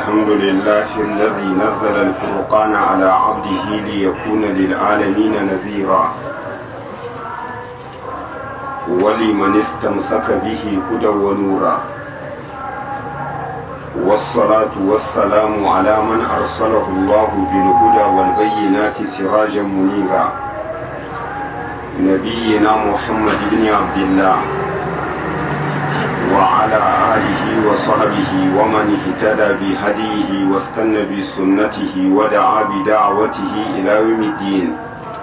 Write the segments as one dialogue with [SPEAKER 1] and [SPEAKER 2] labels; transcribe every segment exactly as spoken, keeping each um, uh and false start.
[SPEAKER 1] الحمد لله الذي نزل الفرقان على عبده ليكون للعالمين نذيرا ولمن استمسك به هدى ونورا والصلاة والسلام على من أرسله الله بالهدى والبينات سراجا منيرا نبينا محمد بن عبد الله وعلى آله وصحبه ومن اهتدى بهديه واستنى بسنته ودعا بدعوته إلى يوم الدين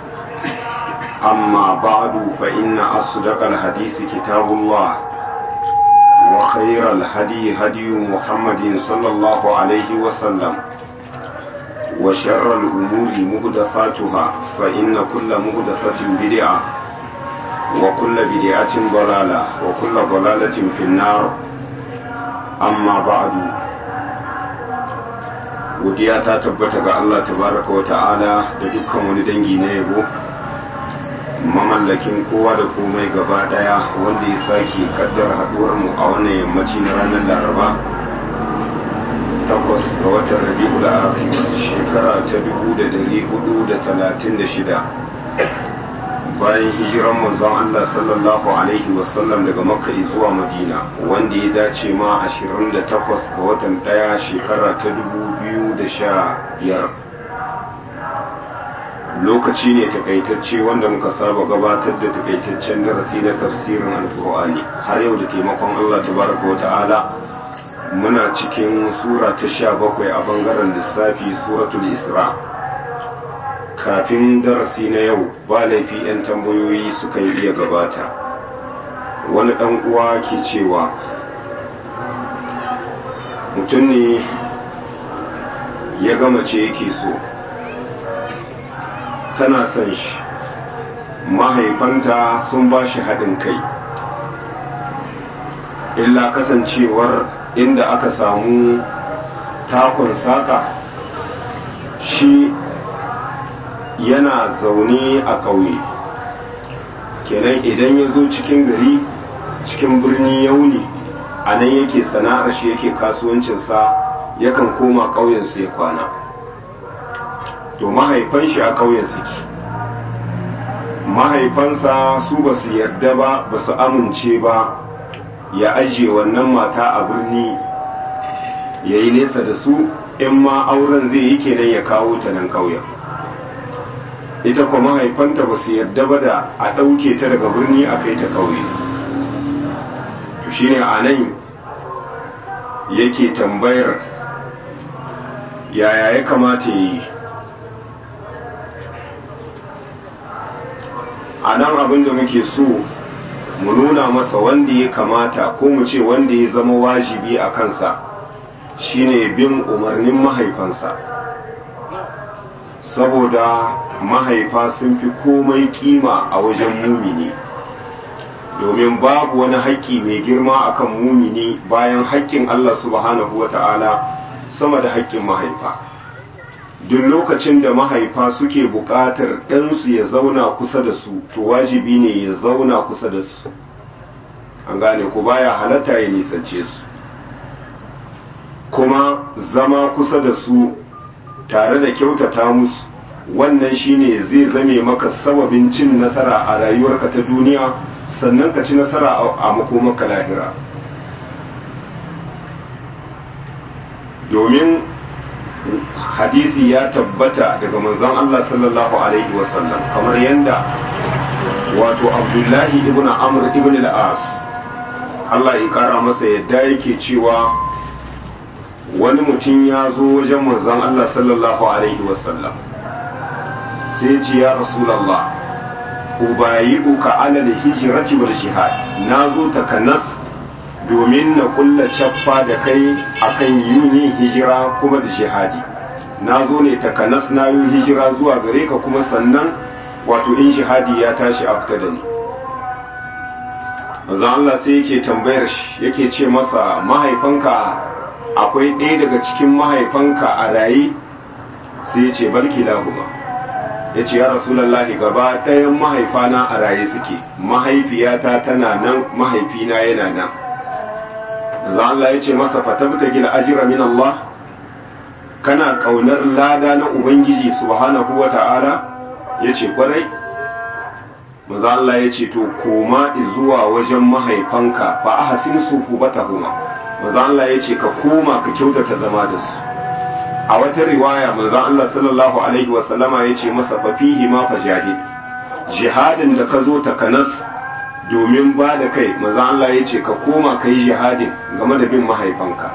[SPEAKER 1] أما بعد فإن أصدق الحديث كتاب الله وخير الهدي هدي محمد صلى الله عليه وسلم وشر الأمور محدثاتها فإن كل محدثة بدعة وكل بدعة ضلالة وكل ضلالة في النار أما بعد godiya ta tabbata ga Allah tabaraka wa ta'ala da dukkan wani dangi na yabo mamallakin kowa da komai gaba daya wanda ya sake kaddar haduwar mu a wannan yammaci na ranar Laraba takwas ga watan Rabiul Akhir shekara ta dubu da dari hudu da talatin da shida bayan hijiran manzon Allah sallallahu alaihi wasallam daga Makka zuwa Madina wanda ya dace ma ashirin da takwas ga watan daya shekara ta dubu biyu da sha biyar lokaci ne takaitacce wanda muka saba gabatar da takaitaccen darasi na tafsirin alkur'ani har yau da taimakon Allah tabaraka wa ta'ala muna cikin sura ta sha bakwai a bangaren lissafi suratul isra kafin darasi na yau ba laifi 'yan tambayoyi sukan iya gabata wani ɗan uwa ke cewa mutum ne ya gama ce yake so tana son shi mahaifanta sun ba shi haɗin kai illa kasancewar inda aka samu takon saƙa shi yana zaune a ƙauye kenan idan ya zo cikin gari cikin birni yauni a nan yake sana'ar shi yake kasuwancinsa yakan koma ƙauyensu ya kwana to mahaifan shi a ƙauyen suke mahaifansa su ba su yarda ba ba su amince ba ya ajiye wannan mata a birni ya yi nesa da su in ma auren zai yi kenan ya kawo ta nan ƙauyen ita kuma mahaifanta ba su yarda ba da a ɗauke ta daga birni a kai ta ƙauye to shine a nan yake tambayar yaya ya kamata ya yi a nan abin da muke so mu nuna masa wanda ya kamata ko mu ce wanda ya zama wajibi a kansa shine bin umarnin mahaifansa saboda mahaifa sun fi komai kima a wajen mumini domin babu wani haƙƙi mai girma akan mumini bayan haƙƙin Allah subhanahu wata'ala sama da haƙƙin mahaifa duk lokacin da mahaifa suke buƙatar ɗansu ya zauna kusa da su to wajibi ne ya zauna kusa da su an gane ku baya halatta ya nisance su kuma zama kusa da su tare da kyautata musu wannan shine zai zame maka sababin cin nasara a rayuwarka ta duniya sannan ka ci nasara a makomarka lahira domin hadisi ya tabbata daga manzon Allah sallallahu alaihi wasallam kamar yanda wato Abdullahi ibn Amr ibn al-As Allah ya kara masa yadda yake cewa wani mutum ya zo wajen manzon Allah sallallahu alaihi wasallam sai ce ya Rasulullah ubayi'uka ala al-hijrati wal jihad nazo takanas domin na kulla cappa da kai akan yin hijira kuma da jihadi nazo ne takanas na yi hijira zuwa gare ka kuma sannan wato in jihadi ya tashi a fita da ni manzon Allah sai yake tambayar shi yake ce masa mahaifanka akwai ɗaya daga cikin mahaifanka a raye sai ya ce barki lahuma ya ce ya rasulallahi gaba ɗayan mahaifana a raye suke mahaifiyata tana nan mahaifina yana nan za Allah ya ce masa fatabta gila ajira min Allah kana kaunar lada na ubangiji subhanahu wata'ala yace kwarai. manzo Allah yace to koma zuwa wajen mahaifanka fa ahsin suhubatahuma. manzo Allah yace ka koma ka kyautata zama da su. a wata riwaya manzo Allah sallallahu alaihi wasallama yace masa fa fihi ma fajahid, jihadin da ka zo takanas domin ba da kai, manzo Allah yace ka koma kai jihadin game da bin mahaifanka.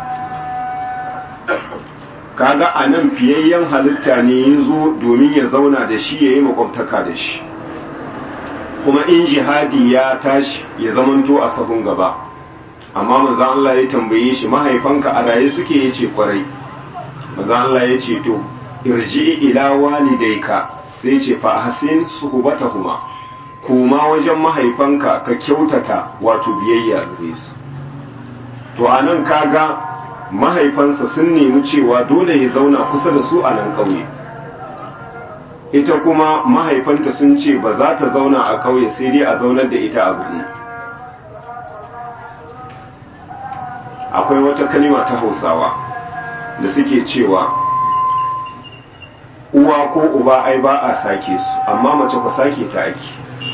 [SPEAKER 1] kaga anan fiyayyen halitta ne yazo domin ya zauna da shi yayi makwabtaka da shi, kuma in jihadi ya tashi ya zamanto a sahun gaba. amma manzo Allah ya tambaye shi mahaifanka a raye suke yace kwarai. manzo Allah ya ce to irji ila walidayka, sai ce fa ahsin suhbatahuma, kuma wajen mahaifanka ka kyautata wato biyayya gare su. to anan kaga mahaifansa sun nemi cewa dole ya zauna kusa da su a nan kauye, ita kuma mahaifanta sun ce ba za ta zauna a kauye sai dai a zaunar da ita a birni. akwai wata kalima ta Hausawa da suke cewa uwa ko uba ai ba a sake su, amma mace ku sake ta ake.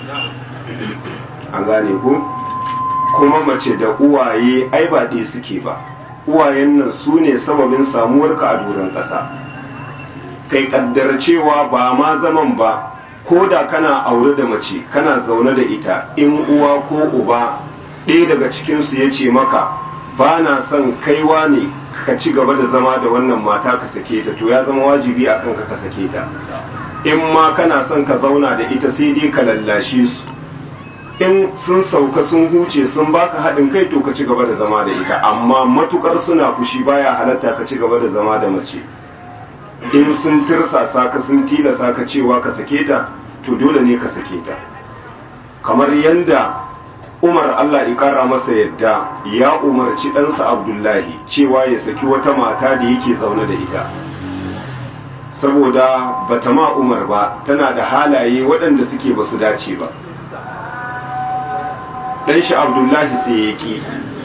[SPEAKER 1] an gane ku, kuma mace da uwaye ai ba ɗaya suke ba. uwayen nan su ne sababin samuwarka a doron ƙasa. kai kaddar cewa ba ma zaman ba, ko da kana aure da mace kana zaune da ita, in uwa ko uba ɗaya daga cikinsu ya ce maka ba na son kaiwa ne ka ci gaba da zama da wannan mata ka sake ta, to ya zama wajibi a kanka ka sake ta. in ma kana son ka zauna da ita sai dai ka lallashe su, in sun sauka sun huce sun baka haɗin kai to ka ci gaba da zama da ita, amma matukar suna fushi baya halatta ka ci gaba da zama da mace. in sun tirsasa ka sun tilasa ka cewa ka sake ta, to dole ne ka sake ta. kamar yanda Umar Allah ya kara masa yadda ya umarci ɗansa Abdullahi cewa ya saki wata mata da yake zaune da ita, saboda bata ma Umar ba, tana da halaye waɗanda suke basu dace ba. ɗan shi Abdullahi sai ya ki,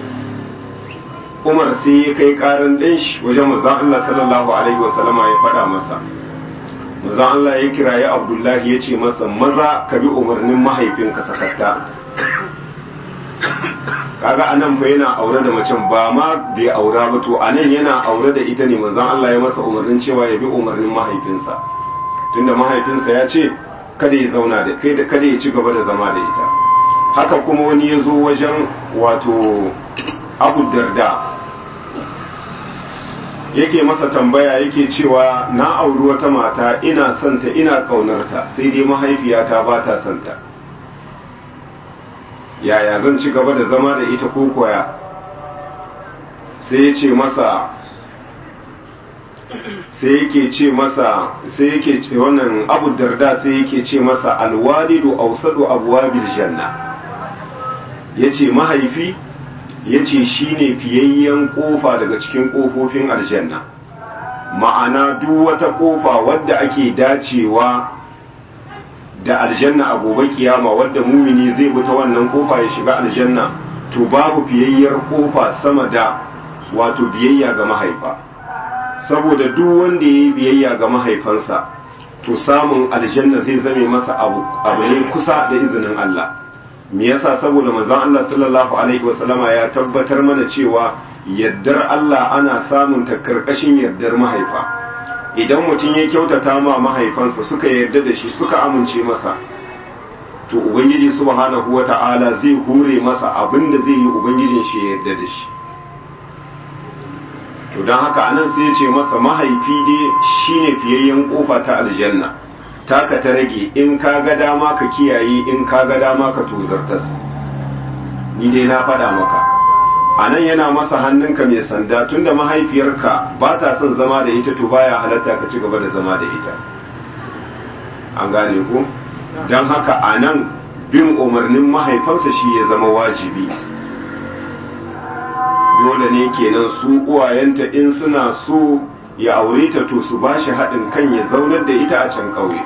[SPEAKER 1] Umar sai ya kai ƙarin ɗan shi wajen manzon Allah sallallahu alaihi wasallama ya faɗa masa. manzon Allah ya kiraye Abdullahi ya ce masa maza ka bi umarnin mahaifinka sakatta. kaga anan fa yana aure da macen ba ma bai aura ba, to anan yana aure da ita ne manzon Allah ya masa umarnin cewa ya bi umarnin mahaifinsa, tunda mahaifinsa ya ce kada ya zauna da kai da kada ya ci gaba da zama da ita. haka kuma wani ya zo wajen wato Abu Darda yake masa tambaya yake cewa na auri wata mata ina santa ina kaunarta, sai dai mahaifiyata ba ta santa, yaya zan ci gaba da zama da ita ko koya? sai ya ce masa sai yake ce masa sai yake ce wannan Abu Darda sai yake ce masa alwalidu awsadu abwabil janna, yace mahaifi yace shine fiyayyen kofa daga cikin kofofin aljanna. ma'ana duk wata kofa wadda ake dacewa da aljanna a gobe kiyama, wadda mumini zai bi ta wannan kofa ya shiga aljanna, to babu fiyayyar kofa sama da wato biyayya ga mahaifa. saboda duk wanda yayi biyayya ga mahaifansa to samun aljanna zai zame masa abu abu ne kusa da izinin Allah. me yasa? saboda manzon Allah sallallahu alaihi wasallama ya tabbatar mana cewa yaddar Allah ana samun ta karkashin yardar mahaifa. idan mutum ya kyautata ma mahaifansa suka yarda da shi suka amince masa, to ubangiji subhanahu wata'ala zai hure masa abinda zai yi ubangijin shi ya yarda da shi. to don haka anan sai ya ce masa mahaifi dai shine fiyayyen kofa ta aljanna, taka ta rage in ka ga dama ka kiyaye, in ka ga dama ka tozartas. ni dai na faɗa maka. a nan yana masa hannunka mai sanda, tunda mahaifiyarka ba ta son zama da ita, to baya halatta ka ci gaba da zama da ita. an gane ku? don haka a nan bin umarnin mahaifansa shi ya zama wajibi. dole ne kenan su uwayenta in suna so ya aure ta to su ba shi haɗin kan ya zaunar da ita a can ƙauye.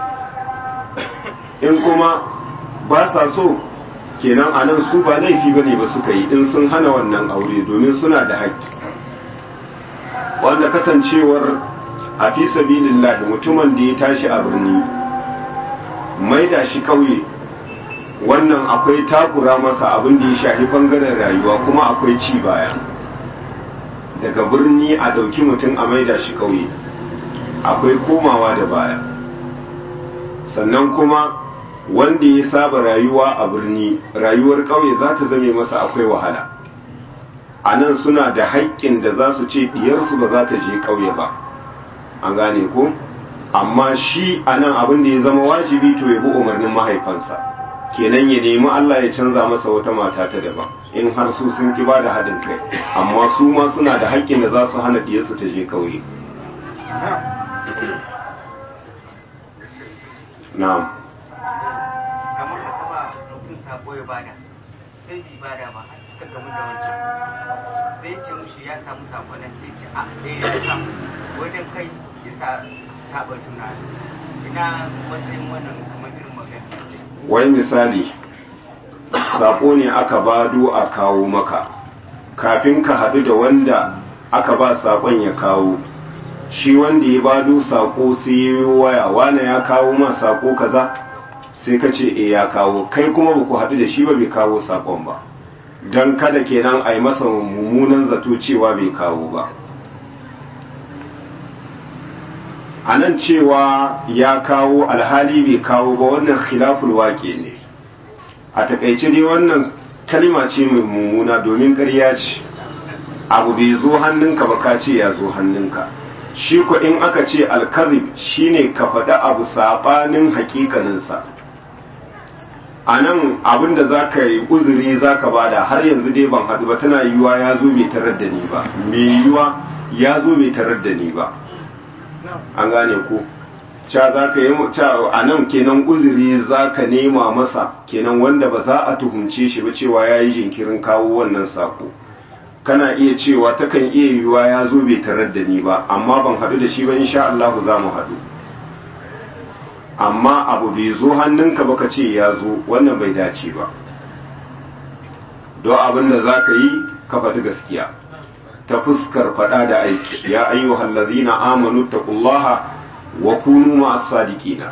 [SPEAKER 1] in kuma ba sa so, kenan a nan su ba laifi bane ba suka yi in sun hana wannan aure, domin suna da haƙƙi. wanda kasancewar a fi sabilillah mutumin da ya tashi a birni maida shi kauye wannan akwai takura masa abin da ya shafi bangaren rayuwa kuma akwai ci baya daga birni a ɗauki mutum a maida shi kauye akwai komawa da baya sannan kuma wanda ya saba rayuwa a birni rayuwar kauye za ta zame masa akwai wahala a nan suna da haƙƙin da za su ce diyarsu ba za ta je kauye ba an gane ko amma shi a nan abin da ya zama wajibi to ya bi umarnin mahaifansa kenan ya nemi Allah ya canza masa wata mata ta daban in har su sun ki ba da haɗin kai amma su ma suna da haƙƙin da za su hana diyarsu ta je kauye na'am
[SPEAKER 2] kamar haka ba mutum sako ya bada sai bai bada ba har suka gamu da wancan sai ce mushi ya samu sako nan sai ce a eh ya samu wajen kai ya sa saba tunani ina matsayin wannan kamar irin magana
[SPEAKER 1] wai misali sako ne aka bado a kawo maka kafin ka haɗu da wanda aka ba sakon ya kawo shi wanda ya bado sako sai ya yi waya wane ya kawo ma sako kaza sai ka ce e ya kawo kai kuma ba ku haɗu da shi ba bai kawo sakon ba don kada kenan a yi masa mummunan zato cewa bai kawo ba a nan cewa ya kawo alhali bai kawo ba wannan khilaful waƙe ne a takaice dai wannan kalma ce mai mummuna domin ƙarya ce abu bai zo hannunka ba ka ce ya zo hannunka shi ko in aka ce alkarib shine ka faɗi abu saɓanin hakikaninsa a nan abinda za ka yi uzuri za ka bada har yanzu dai ban haɗu ba tana yiwuwa ya zo bai tarar da ni ba mai yiwuwa ya zo bai tarar da ni ba an gane ko ca za ka yi a nan kenan uzuri za ka nema masa kenan wanda ba za a tuhumce shi ba cewa ya yi jinkirin kawo wannan sako kana iya cewa takan iya yiwuwa ya zo bai tarar da ni ba amma ban haɗu da shi ba insha Allah za mu haɗu amma abu bai zo hannunka ba ka ce ya zo wannan bai dace ba don abin da za ka yi ka faɗi gaskiya ta fuskar faɗa da aiki ya ayyuhal ladzina amanu taqullaha wa kunu ma'as sadiqina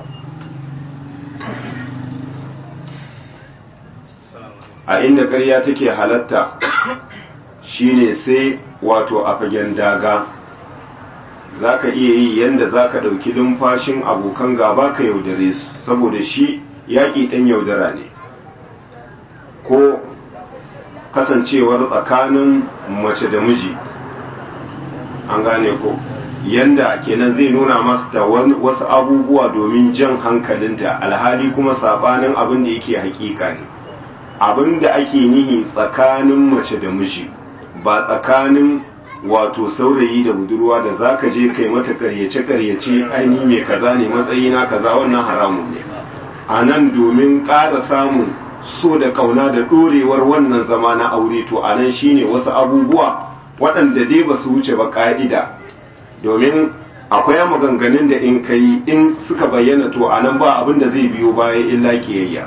[SPEAKER 1] a inda ƙarya take halatta shine sai wato a fagen daga za ka iya yi yadda za ka ɗauki lumfashin abokan gaba ka yaudare su saboda shi yaƙi ɗan yaudara ne ko kasancewar tsakanin mace da miji an gane ko yanda kenan zai nuna masa wasu abubuwa domin jan hankalinta alhali kuma sabanin abin da yake hakika ne abin da ake nihi tsakanin mace da miji ba tsakanin wato saurayi da budurwa da zaka je kai mata karyace karyace aini mai kaza ne matsayina kaza wannan haramun ne a nan domin ƙara samun so da kauna da ɗorewar wannan zama na aure to a nan shine wasu abubuwa waɗanda dai ba su wuce ba ƙa'ida domin akwai maganganun da in kai in suka bayyana to a nan ba abin da zai biyo bayan illa kiyayya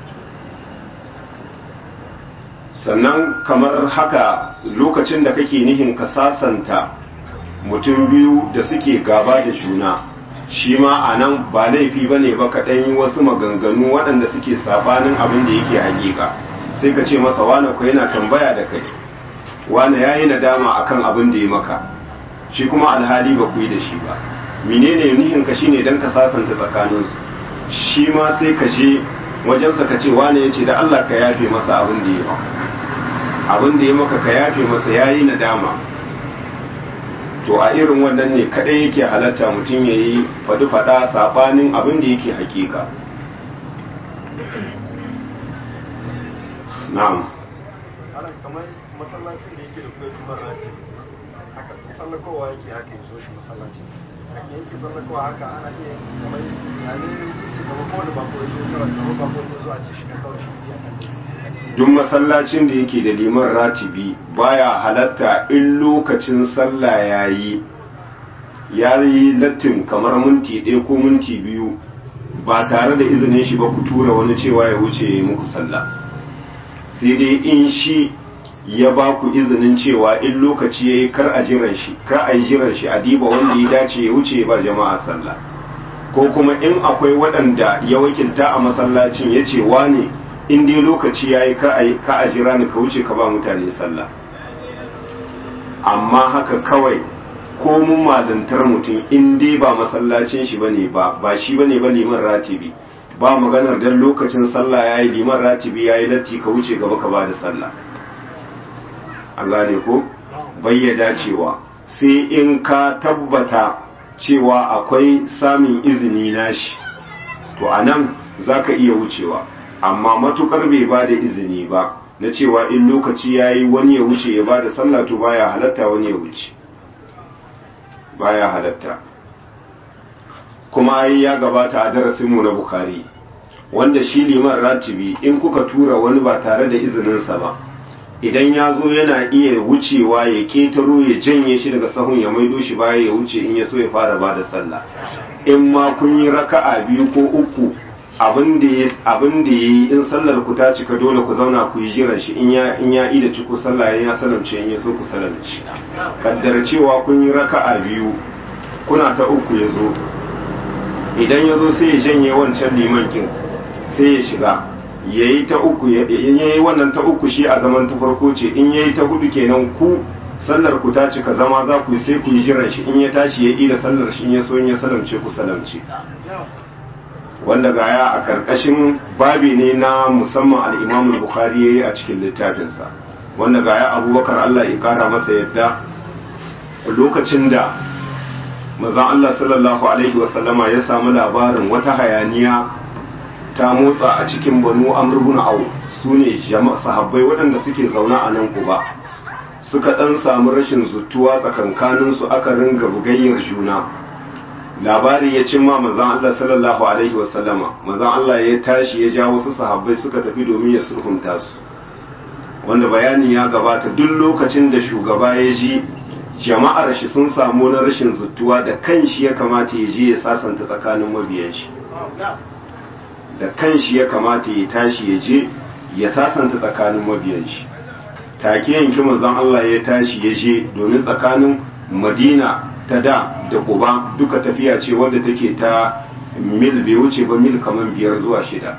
[SPEAKER 1] sannan kamar haka lokacin da kake nihin ka sasanta mutum biyu da suke gaba da juna shi ma a nan ba laifi ba ne ba kaɗan yi wasu maganganu waɗanda suke sabanin abin da yake hakika sai ka ce masa wane ku yana tambaya da kai wane ya yi nadama akan abin da ya maka shi kuma alhali ba ku yi da shi ba menene nihin ka shine dan ka sasanta tsakaninsu shi ma sai ka je wajensa ka ce wane ya ce da Allah ka yafe masa abin da ya maka abin da ya maka ka yafe masa ya yi nadama to a irin wannan ne kadai yake halatta mutum ya yi faɗi-faɗa saɓanin abin da yake hakika na'am
[SPEAKER 3] kamar masallacin da yake da kuma tumar rati haka tsallakowa yake haka ya zo shi masallacin ake yanke tsallakowa haka ana iya kamar yayin kamar kowane bako ya zo kawai kamar bako ya zo a ce shi kawai shi ya kan
[SPEAKER 1] duk masallacin da yake da liman ratibi baya halatta in lokacin sallah yayi yayi lattin kamar minti ɗaya ko minti biyu ba tare da izinin shi ba ku tura wani cewa ya wuce muku sallah sai dai in shi ya ba ku izinin cewa in lokaci yayi kar a jiran shi kar a yi jiran shi a diba wanda ya dace ya wuce ba jama'a sallah, ko kuma in akwai waɗanda ya wakilta a masallacin ya ce wane in dai lokaci yayi ka a jira ni ka wuce ka ba mutane sallah. Amma haka kawai ko mun malantar mutum in dai ba masallacin shi bane ba ba shi bane ba liman ratibi, ba maganar dan lokacin sallah yayi liman ratibi yayi latti ka wuce gaba ka ba da sallah. An gane ko bayyada cewa sai in ka tabbata cewa akwai samun izini nashi, to anan zaka iya wucewa, amma matukar bai ba da izini ba na cewa in lokaci yayi wani ya wuce ya ba da sallah, to baya halatta wani ya wuce, baya halatta. Kuma ai ya gabata a darasinmu na Bukhari, wanda shi liman ratibi in kuka tura wani ba tare da izininsa ba, idan ya zo yana iya wucewa ya ketaro ya janye shi daga sahun ya maido shi baya ya wuce in ya so ya fara ba da sallah. In ma kun yi raka'a biyu ko uku abin da ya yi in sallar ku ta cika dole ku zauna ku yi jiran shi in ya in ya ida ciko sallah ya salamce in ya so ku salamce. Kaddara cewa kun yi raka'a biyu kuna ta uku ya zo, idan ya zo sai ya janye wancan liman kin sai ya shiga ya yi ta uku, in ya yi wannan ta uku shi a zaman ta farko ce, in ya yi ta hudu kenan ku sallar ku ta cika zama za ku sai ku yi jiran shi in ya tashi ya ida sallar shi in ya so in ya salamce ku salamce. Wanda gaya a karkashin babi ne na musamman al-Imam Bukhari yayi a cikin littafinsa, wanda gaya Abubakar Allah ya kara masa yadda lokacin da manzon Allah sallallahu alaihi wasallama ya samu labarin wata hayaniya ta motsa a cikin Banu Amr ibn Auf, sune jama'a sahabbai waɗanda suke zauna a nan Quba, suka dan samu rashin zuttuwa tsakankanin su, aka ringa bugayyar juna. Labari ya cimma manzon Allah sallallahu alaihi wasallama, manzon Allah ya tashi ya ja wasu sahabbai suka tafi domin ya sulhunta su, wanda bayani ya gabata duk lokacin da shugaba ya ji jama'ar shi sun samu na rashin zuttuwa da kanshi ya kamata ya je ya sasanta tsakanin mabiyan shi, da kanshi ya kamata ya tashi ya je ya sasanta tsakanin mabiyan shi. Take yanki manzon Allah ya tashi ya je, domin tsakanin Madina ta da da Quba duka tafiya ce wadda take ta mil bai wuce ba mil kaman biyar zuwa shida.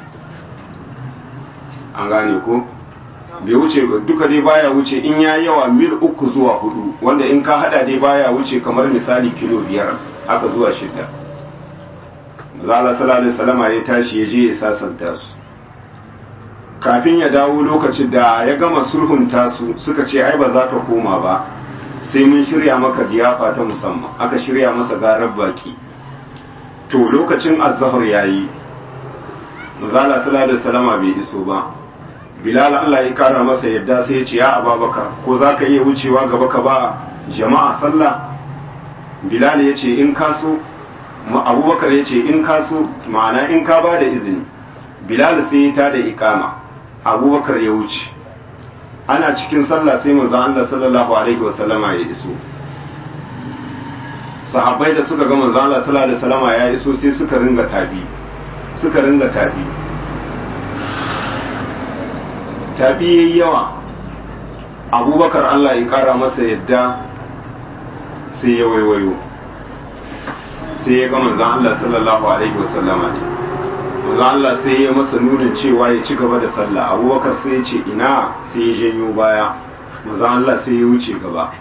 [SPEAKER 1] An gane ko bai wuce ba duka dai baya wuce in ya yawa mil uku zuwa hudu, wanda in ka hada dai baya wuce kamar misali kilo biyar haka zuwa shida. Zala sallallahu alaihi wasallama ya tashi ya je ya sasanta su. Kafin ya dawo lokacin da ya gama sulhunta su suka ce ai ba za ka koma ba, sai mun shirya maka diyafa ta musamman. Aka shirya masa garar baki. To lokacin azhar yayi, Zala sallallahu alaihi wasallama bai iso ba. Bilal Allah ya kara masa yadda sai ya ce ya Abubakar ko za ka iya wucewa gaba ka ba jama'a sallah? Bilal ya ce in ka so. Abubakar ya ce in ka so, ma'ana in ka ba da izini. Bilal sai ya tada ikama, Abubakar ya wuce. Ana cikin sallah sai manzon Allah sallallahu alaihi wasallama ya iso. Sahabbai da suka ga manzon Allah sallallahu alaihi wasallama ya iso sai suka ringa tabi, suka ringa tabi. Tabi yayi yawa. Abubakar Allah ya kara masa yadda sai ya waiwayo. Sai ya ga manzon Allah sallallahu alaihi wasallama ne. Manzon Allah sai ya masa nunin cewa ya ci gaba da sallah. Abubakar sai ya ce ina, sai ya janyo baya. Manzon Allah sai ya wuce gaba.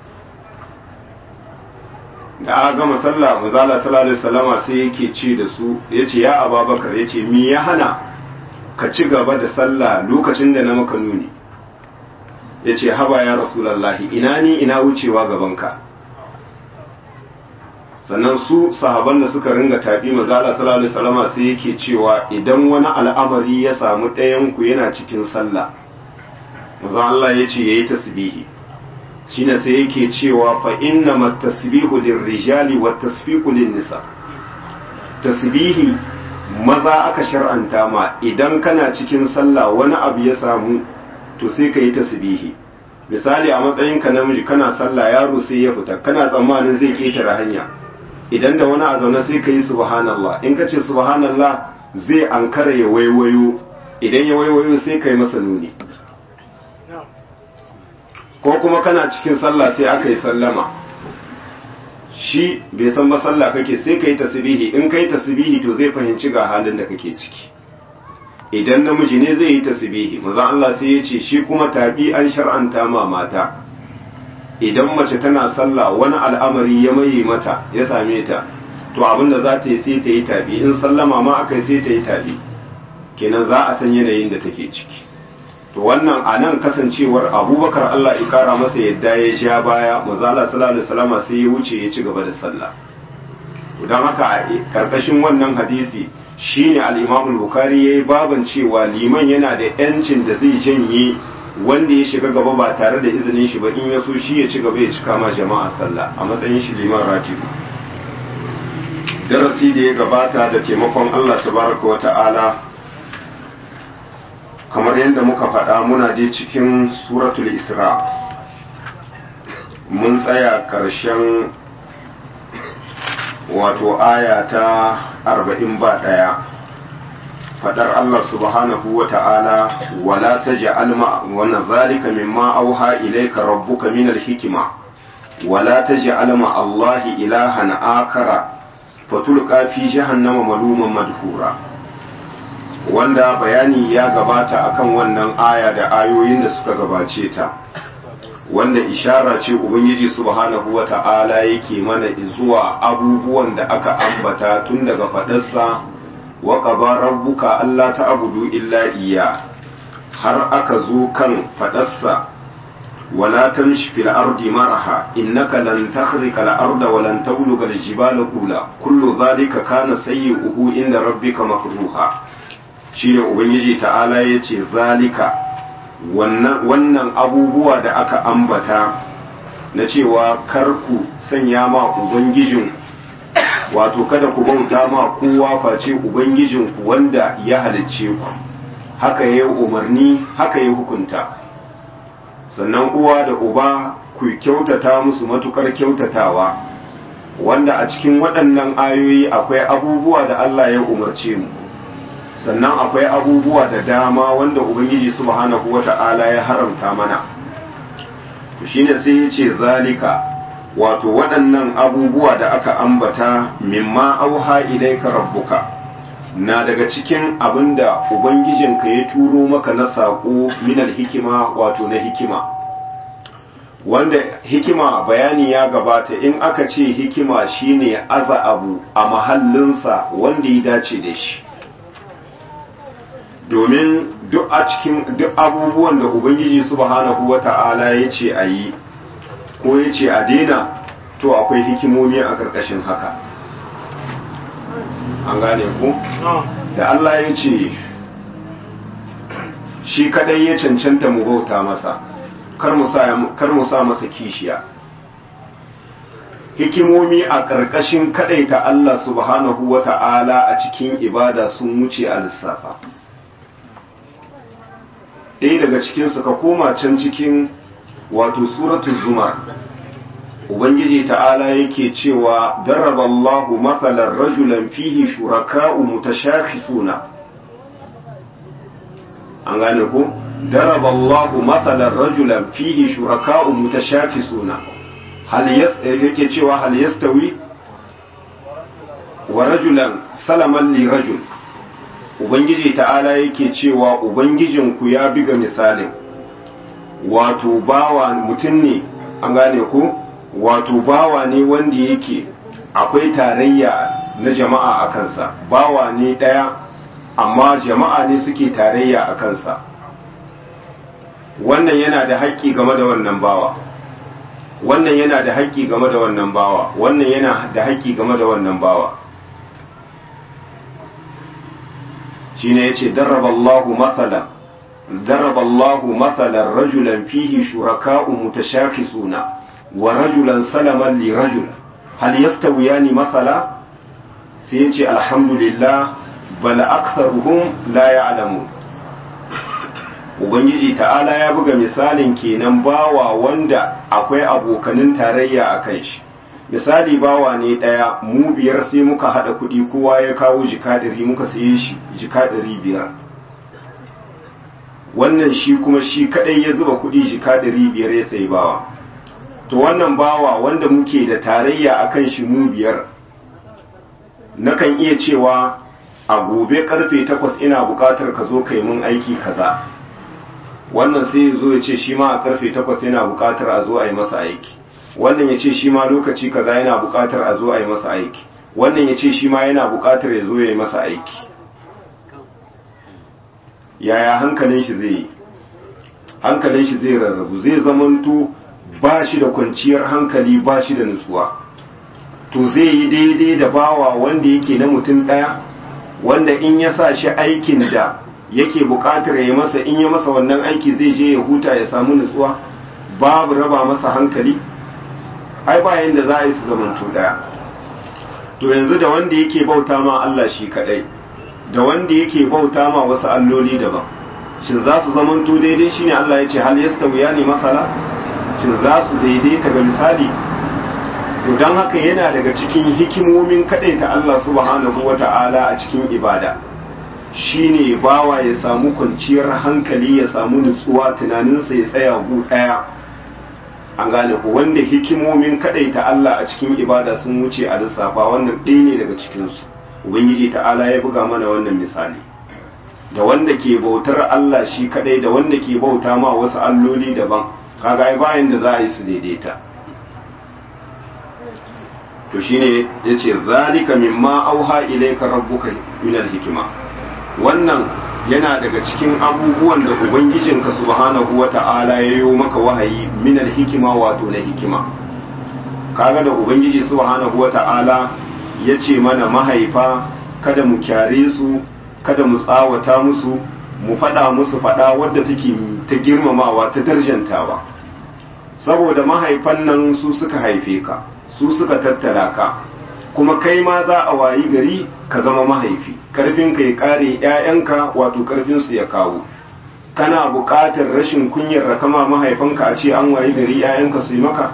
[SPEAKER 1] Da aka gama sallah, manzon Allah sallallahu alaihi wasallama sai yake ce da su, yace ya Abubakar, yace me ya hana ka ci gaba da sallah lokacin da na maka nuni? Yace haba ya Rasulullahi, ina ni ina wucewa gabanka. Sannan su sahaban da suka ringa tafi manzo Allah sallallahu alaihi wasallam sai yake cewa idan wani al'amari ya samu ɗayan ku yana cikin sallah, manzo Allah yace yayi tasbihi. Shine sai yake cewa fa inna mat tasbihu lirrijali wat tasfiqu lin-nisa. Tasbihi maza aka shar'anta ma, idan kana cikin sallah wani abu ya samu to sai ka yi tasbihi. Misali a matsayinka namiji kana sallah yaro sai ya fita, kana tsammanin zai ketare hanya, idan da wani a zaune sai ka yi subhanallah. In ka ce subhanallah zai ankara ya waiwayo, idan ya waiwayo sai ka yi masa nuni. ko kuma kana cikin sallah sai aka yi sallama shi bai san ba sallah kake sai ka yi tasbihi in ka yi tasbihi to zai fahimci ga halin da kake ciki idan namiji ne zai yi tasbihi manzon Allah sai ya ce shi kuma tabi an shar'anta ma mata idan mace tana sallah wani al'amari ya maye mata ya same ta to abinda za ta yi sai ta yi tabi in sallama ma aka yi sai ta yi tabi kenan za a san yanayin da take ciki to wannan a nan kasancewar abubakar Allah ya kara masa yadda ya sha baya mazala sallallahu alaihi wasallam sai ya wuce ya ci gaba da sallah to dan haka a karkashin wannan hadisi shine al-Imam al-Bukhari yayi baban cewa liman yana da yancin da zai janye wanda ya shiga gaba ba tare da izinin shi ba in ya so shi ya ci gaba ya cika ma jama'a sallah a matsayin shi liman ratibi darasi da ya gabata da taimakon Allah tabaraka wa ta'ala kamar yadda muka faɗa muna dai cikin suratul isra mun tsaya ƙarshen wato aya ta arba'in ba ɗaya faɗar Allah subhanahu wa ta'ala wala ta ja'al ma wannan zalika mimma auha ilayka rabbuka min al-hikma wala ta ja'al ma Allah ilahan akara fatulqa fi jahannama maluman madhura wanda bayani ya gabata akan wannan aya da ayoyin da suka gabace ta wanda ishara ce ubangiji subhanahu wata'ala yake mana zuwa abubuwan da aka ambata tun daga fadarsa wa qaba rabbuka alla ta'budu illa iyya har aka zo kan fadarsa wala tamshi fil ardi maraha innaka lan takhriqa al arda wa lan tabluga al jibala tula kullu dhalika kana sayyi'uhu inda rabbika makruha shine ubangiji ta'ala ya ce zalika wannan abubuwa da aka ambata na cewa karku sanya ma ubangijin wato kada ku bauta ma kowa face ubangijinku wanda ya halicce ku haka ya umarni haka ya hukunta sannan uwa da uba ku kyautata musu matukar kyautatawa wanda a cikin waɗannan ayoyi akwai abubuwa da Allah ya umarce mu sannan akwai abubuwa da dama wanda ubangiji subhanahu wata'ala ya haramta mana to shine sai ya ce zalika wato waɗannan abubuwa da aka ambata mimma auha ilaika rabbuka na daga cikin abinda ubangijinka ya turo maka na saƙo minal hikima wato na hikima wanda hikima bayani ya gabata in aka ce hikima shine aza abu a mahallinsa wanda ya dace da shi domin duk a cikin duk abubuwan da ubangiji subhanahu wata'ala ya ce a yi ko ya ce a daina to akwai hikimomi a ƙarƙashin haka an gane ku da Allah ya ce shi kadai ya cancanta mu bauta masa kar mu sa masa kishiya hikimomi a ƙarƙashin kadaita Allah subhanahu wata'ala a cikin ibada sun wuce a lissafa ɗaya daga cikinsu ka koma can cikin wato suratul zumar ubangiji ta'ala yake cewa daraballahu mathalan rajulan fihi shuraka'u mutashakhisuna an gane ko daraballahu mathalan rajulan fihi shuraka'u mutashakhisuna hal yas yake cewa hal yastawi wa rajulan salaman li rajul ubangiji ta'ala yake cewa ubangijinku ya biga misalin wato bawa mutum ne an gane ko wato bawa ne wanda yake akwai tarayya na jama'a a kansa bawa ne ɗaya amma jama'a ne suke tarayya a kansa wannan yana da haƙƙi game da wannan bawa wannan yana da haƙƙi game da wannan bawa wannan yana da haƙƙi game da wannan bawa shine yace daraballahu mathalan daraballahu mathalan rajulan fihi shuraka'u mutashakhisuna wa rajulan salaman li rajul hal yastawiyani mathala sai yace alhamdulillah bal aktharuhum la ya'lamun ubangiji ta'ala ya buga misalin kenan bawa wanda akwai abokanin tarayya a kan shi misali bawa ne daya mu biyar sai muka hada kudi kowa ya kawo jika dari muka saye shi jika dari biyar wannan shi kuma shi kadai ya zuba kuɗi jika ɗari biyar ya sayi bawa. To wannan bawa wanda muke da tarayya akan shi mu biyar, nakan iya cewa a gobe karfe takwas ina buƙatar ka zo kai mun aiki kaza. Wannan sai ya zo ya ce shi ma a karfe takwas yana buƙatar a zo a yi masa aiki. Wannan ya ce shi ma lokaci kaza yana buƙatar a zo a yi masa aiki. Wannan ya ce shi ma yana buƙatar ya zo ya yi masa aiki. Yaya hankalin shi zai yi? Hankalin shi zai rarrabu, zai zamanto ba shi da kwanciyar hankali, ba shi da nutsuwa. To zai yi daidai da bawa wanda yake na mutum ɗaya, wanda in ya sa shi aikin da yake buƙatar ya yi masa, in ya masa wannan aiki zai je ya huta ya samu nutsuwa, babu raba masa hankali. Ai bayan da za a yi su zamanto ɗaya. To yanzu da wanda yake bauta ma Allah shi kaɗai, da wanda yake bauta ma wasu alloli daban, shin za su zamanto daidai? Shine Allah ya ce hal yastawiyani masala, shin za su daidaita ga misali? To don haka yana daga cikin hikimomin kadaita Allah subhanahu wata'ala a cikin ibada, shine bawa ya samu kwanciyar hankali, ya samu nutsuwa, tunaninsa ya tsaya gu daya. An gane ku, wanda hikimomin kadaita Allah a cikin ibada sun wuce a lissafa, wannan ɗaya ne daga cikinsu. Ubangiji ta'ala ya buga mana wannan misali, da wanda ke bautar Allah shi kadai da wanda ke bauta ma wasu alloli daban, kaga ai bayan da za a yi su daidaita. To shine yace zalika mimma auha ilayka rabbuka min al-hikma, wannan yana daga cikin abubuwan da ubangijinka subhanahu wata'ala ya yi maka wahayi min al-hikma, wato na hikima. Kaga da ubangiji subhanahu wata'ala ya ce mana mahaifa kada mu kyare su, kada mu tsawata musu, mu faɗa musu faɗa wadda take ta girmamawa, ta darjantawa. Saboda mahaifan nan su suka haife ka, su suka tattala ka, kuma kai ma za a wayi gari ka zama mahaifi, karfinka ya kare ‘ya'yanka, wato karfinsu ya kawo. Kana buƙatar rashin kunyar rakama mahaifanka a ce an wayi gari ‘ya'yanka su yi maka?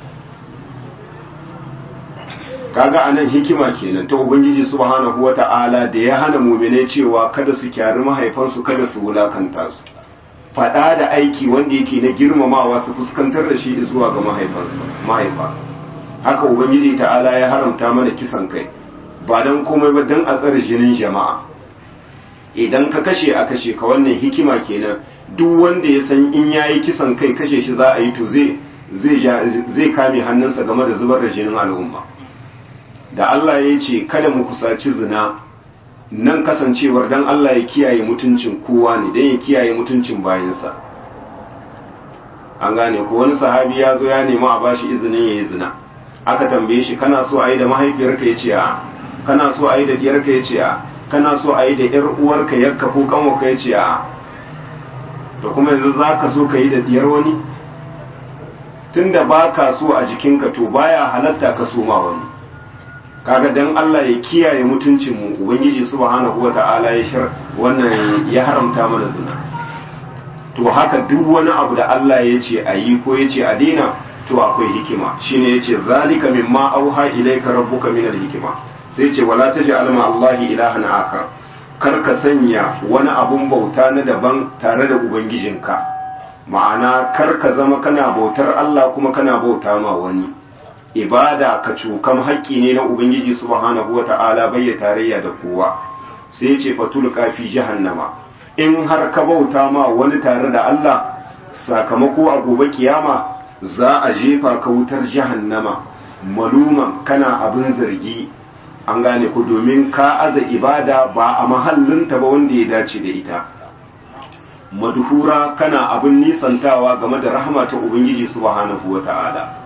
[SPEAKER 1] Kaga anan hikima kenan ta ubangiji subhanahu wata'ala da ya hana mu'minai cewa kada su kyari mahaifansu, kada su wulakanta su, fada da aiki wanda yake na girmamawa su fuskantar da shi zuwa ga mahaifansa mahaifa. Haka ubangiji ta'ala ya haramta mana kisan kai, ba dan komai ba dan a tsare jinin jama'a. Idan ka kashe a kashe ka, wannan hikima kenan. Duk wanda ya san in yayi kisan kai kashe shi za a yi, to zai zai zai kame hannunsa game da zubar da jinin al'umma. Da Allah ya ce kada mu kusaci zina, nan kasancewar dan Allah ya kiyaye mutuncin kowa ne, dan ya kiyaye mutuncin bayansa. An gane ko wani sahabi ya zo ya nemi a bashi izinin ya yi zina, aka tambaye shi kana so a yi da mahaifiyarka? Ya ce a. Kana so a yi da diyarka? Ya ce a. Kana so a yi da yar uwarka, yakka ko kanwarka? Ya ce a. Da kuma yanzu za ka so ka yi da diyar wani? Tunda ba ka so a jikinka, to baya halatta ka so ma wani. Kaga dan Allah ya kiyaye mutuncin mu, ubangiji subhanahu wata'ala ya shar wannan ya haramta mana zina. To haka duk wani abu da Allah ya ce a yi ko ya ce a daina, to akwai hikima. Shine ya ce zalika mimma auha ilayka rabbuka min al-hikma. Sai ce wala taj'al ma Allahi ilahan akar, kar ka sanya wani abun bauta na daban tare da ubangijinka. Ma'ana kar ka zama kana bautar Allah kuma kana bauta ma wani. Ibada ka cukam haƙƙi ne na ubangiji subhanahu wata'ala, bai ya tarayya da kowa. Sai ce fatulqa fi jahannama, in har ka bauta ma wani tare da Allah, sakamako a gobe kiyama za a jefa ka wutar jahannama maluman, kana abin zargi. An gane ku, domin ka aza ibada ba a mahallinta ba wanda ya dace da ita. Madhura, kana abin nisantawa game da rahama ta ubangiji subhanahu wata'ala.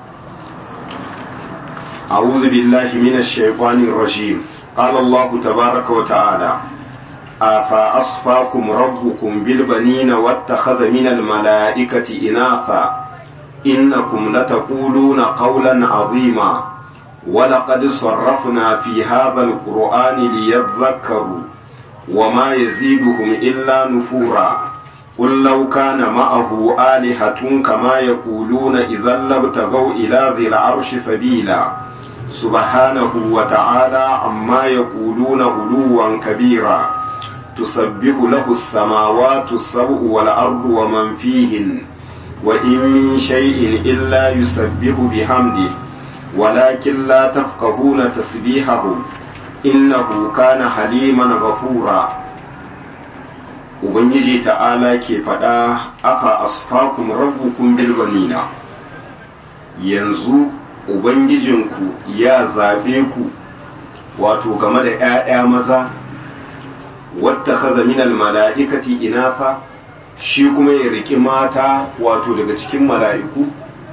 [SPEAKER 1] أعوذ بالله من الشيطان الرجيم. قال الله تبارك وتعالى أفأصفاكم ربكم بالبنين واتخذ من الملائكة إناثا إنكم لتقولون قولا عظيما ولقد صرفنا في هذا القرآن ليذكروا وما يزيدهم إلا نفورا قل لو كان معه آلهة كما يقولون إذا لابتغوا إلى ذي العرش سبيلا سبحانه وتعالى عما يقولون علوا كبيرا تسبح له السماوات السبع والأرض ومن فيهن وإن من شيء إلا يسبح بحمده ولكن لا تفقهون تسبيحهم إنه كان حليما غفورا Ubangiji ta'ala ke faɗa afa asfakum rabbukum bil banina, yanzu Ubangijinku ya zaɓe ku wato game da ‘ya'ya maza, wata kaza minal mala'ikati inafa, shi kuma ya riƙi mata wato daga cikin mala'iku?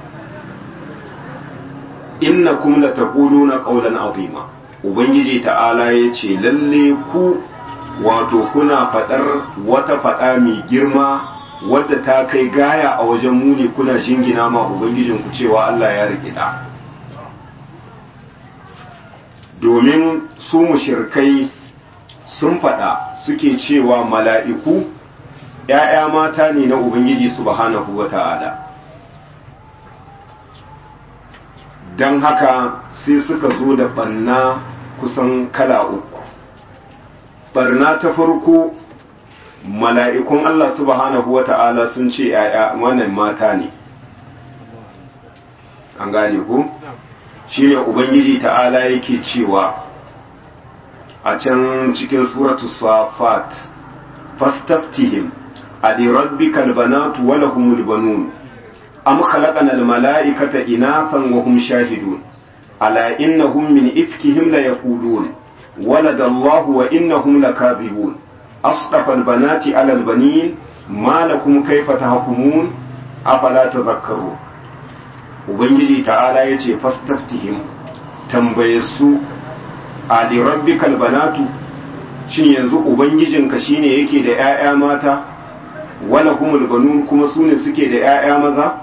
[SPEAKER 1] Inna kum la taquluna qawlan azima, Ubangiji ta'ala ya ce lalle ku wato kuna faɗar wata faɗa mai girma wadda ta kai gaya a wajen muni, kuna jingina ma Ubangijinku cewa Allah ya riƙe ɗa. Domin su mushirkai sun faɗa suke cewa mala'iku ‘ya'ya mata ne na Ubangiji subhanahu wa ta'ala. Don haka sai suka zo da ɓanna kusan kala uku. Barna ta farko, mala'ikun Allah subhanahu wa ta'ala sun ce ‘ya'ya wannan mata ne. An gane ku? Shi ne Ubangiji ta'ala yake cewa a can cikin suratu Safat, fastaftihim a di rabbikal banatu wa lahumul banun am khalaqanal mala'ikata inathan wa hum shahidun ala innahum min ifkihim la yaqulun waladallahu wa innahum lakadhibun asdafal banati ala albanin ma lakum kayfa tahkumun afala tadhakkarun. Ubangiji ta'ala ya ce fastaftihim, tambaye su a li rabbikal banatu, shin yanzu ubangijinka shine yake da 'ya'ya mata, wala humul banun kuma su ne suke da 'ya'ya maza?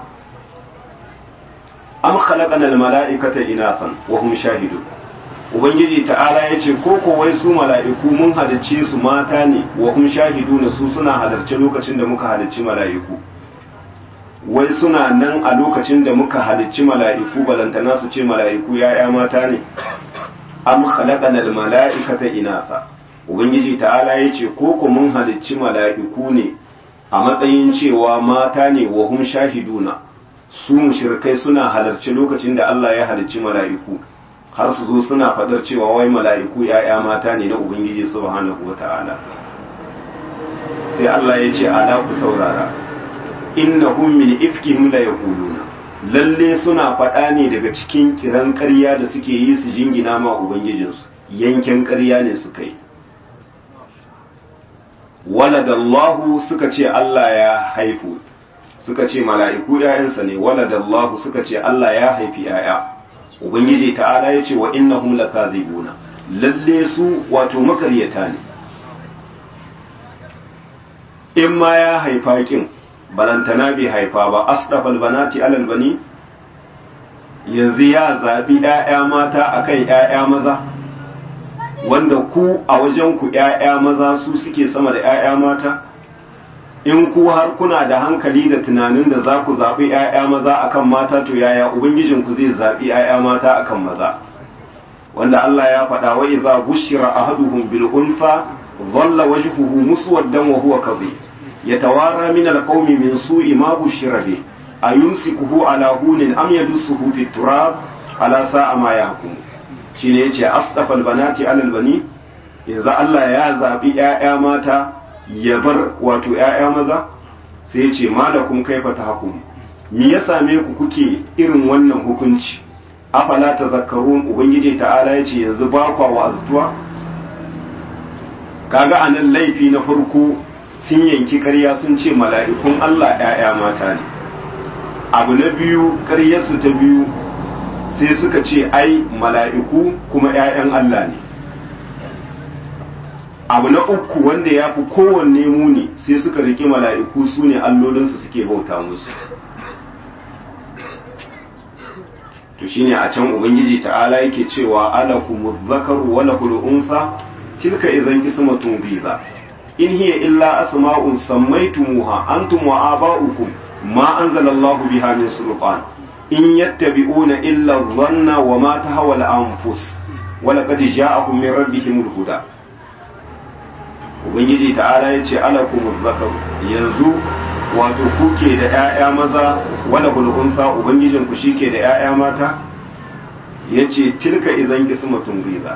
[SPEAKER 1] Am khalaqana al mala'ikata inathan wa hum shahidun. Ubangiji ta'ala ya ce ko ko wai su mala'iku mun halicce su mata ne, wa hum shahiduna, su suna halarci lokacin da muka halicci mala'iku. Wai suna nan a lokacin da muka halicci mala'iku, balantana su ce mala'iku ya'ya mata ne? Am khalaqana al mala'ikata inatha. Ubangiji ta'ala ya ce ko ko mun halicci mala'iku ne a matsayin cewa mata ne, wa hum shahiduna, su mushrikai suna halarci lokacin da Allah ya halicci mala'iku, har su zo suna fadar cewa wai mala'iku ya'ya mata ne na Ubangiji subhanahu wata'ala. Sai Allah ya ce ala ku saurara, innahum min ifkihim la yaquluna, lalle suna faɗa ne daga cikin kiran ƙarya da suke yi su jingina ma ubangijinsu, yanken ƙarya ne suka yi. Waladallahu suka ce Allah ya haifu, suka ce mala'iku ‘ya'yansa ne, waladallahu suka ce Allah ya haifi ‘ya'ya. Ubangiji ta'ala ya ce wa innahum lakazibuna, lalle su wato makaryata ne. In ma ya haifa kin balantana bai haifa ba, asdafal banati alal bani, yanzu ya zaɓi ‘ya'ya mata akan ‘ya'ya maza, wanda ku a wajen ku ‘ya'ya maza su suke sama da ‘ya'ya mata? In ku har kuna da hankali da tunanin da za ku zaɓi ‘ya'ya maza akan mata, to yaya Ubangijinku zai zaɓi ‘ya'ya mata akan maza? Wanda Allah ya faɗa wa iza bushira ahaduhum bil unfa dhalla wajhuhu muswaddan wa huwa kadhib yatawara min al qawmi min su'i ma bushira bi ayumsikuhu ala hunin am yadussuhu fit turab ala sa'a ma yahkum. Shine yace asdafal banati alal bani, yanzu Allah ya zaɓi ‘ya'ya mata ya bar wato ‘ya'ya maza? Sai ce malakum kaifa tahkum, me ya same ku kuke irin wannan hukunci? Afala tazakkarun. Ubangiji ta'ala ya ce yanzu ba kwa wa'aztuwa? Kaga anan laifi na farko sun yanki ƙarya, sun ce mala'ikun Allah ‘ya'ya mata ne. Abu na biyu, ƙaryarsu ta biyu, sai suka ce ai mala'iku kuma ‘ya'yan Allah ne. Abu na uku wanda ya fi kowanne muni, sai suka riƙe mala'iku su ne allolinsu suke bauta musu. To shine a can Ubangiji ta'ala yake cewa alakumuz zakaru wa lahul unsa tilka idan qismatun dhiza in hiya illa asma'un sammaytumuha antum wa aba'ukum ma anzalallahu biha min sultan in yattabi'una illa dhanna wa ma tahwa al-anfus wa laqad ja'akum min rabbihimul huda. ubangiji ta'ala ya ce alakumuz zakaru yanzu wato kuke da 'ya'ya maza wala hulunsa ubangijin ku shike da 'ya'ya mata yace tilka idan kismatun riza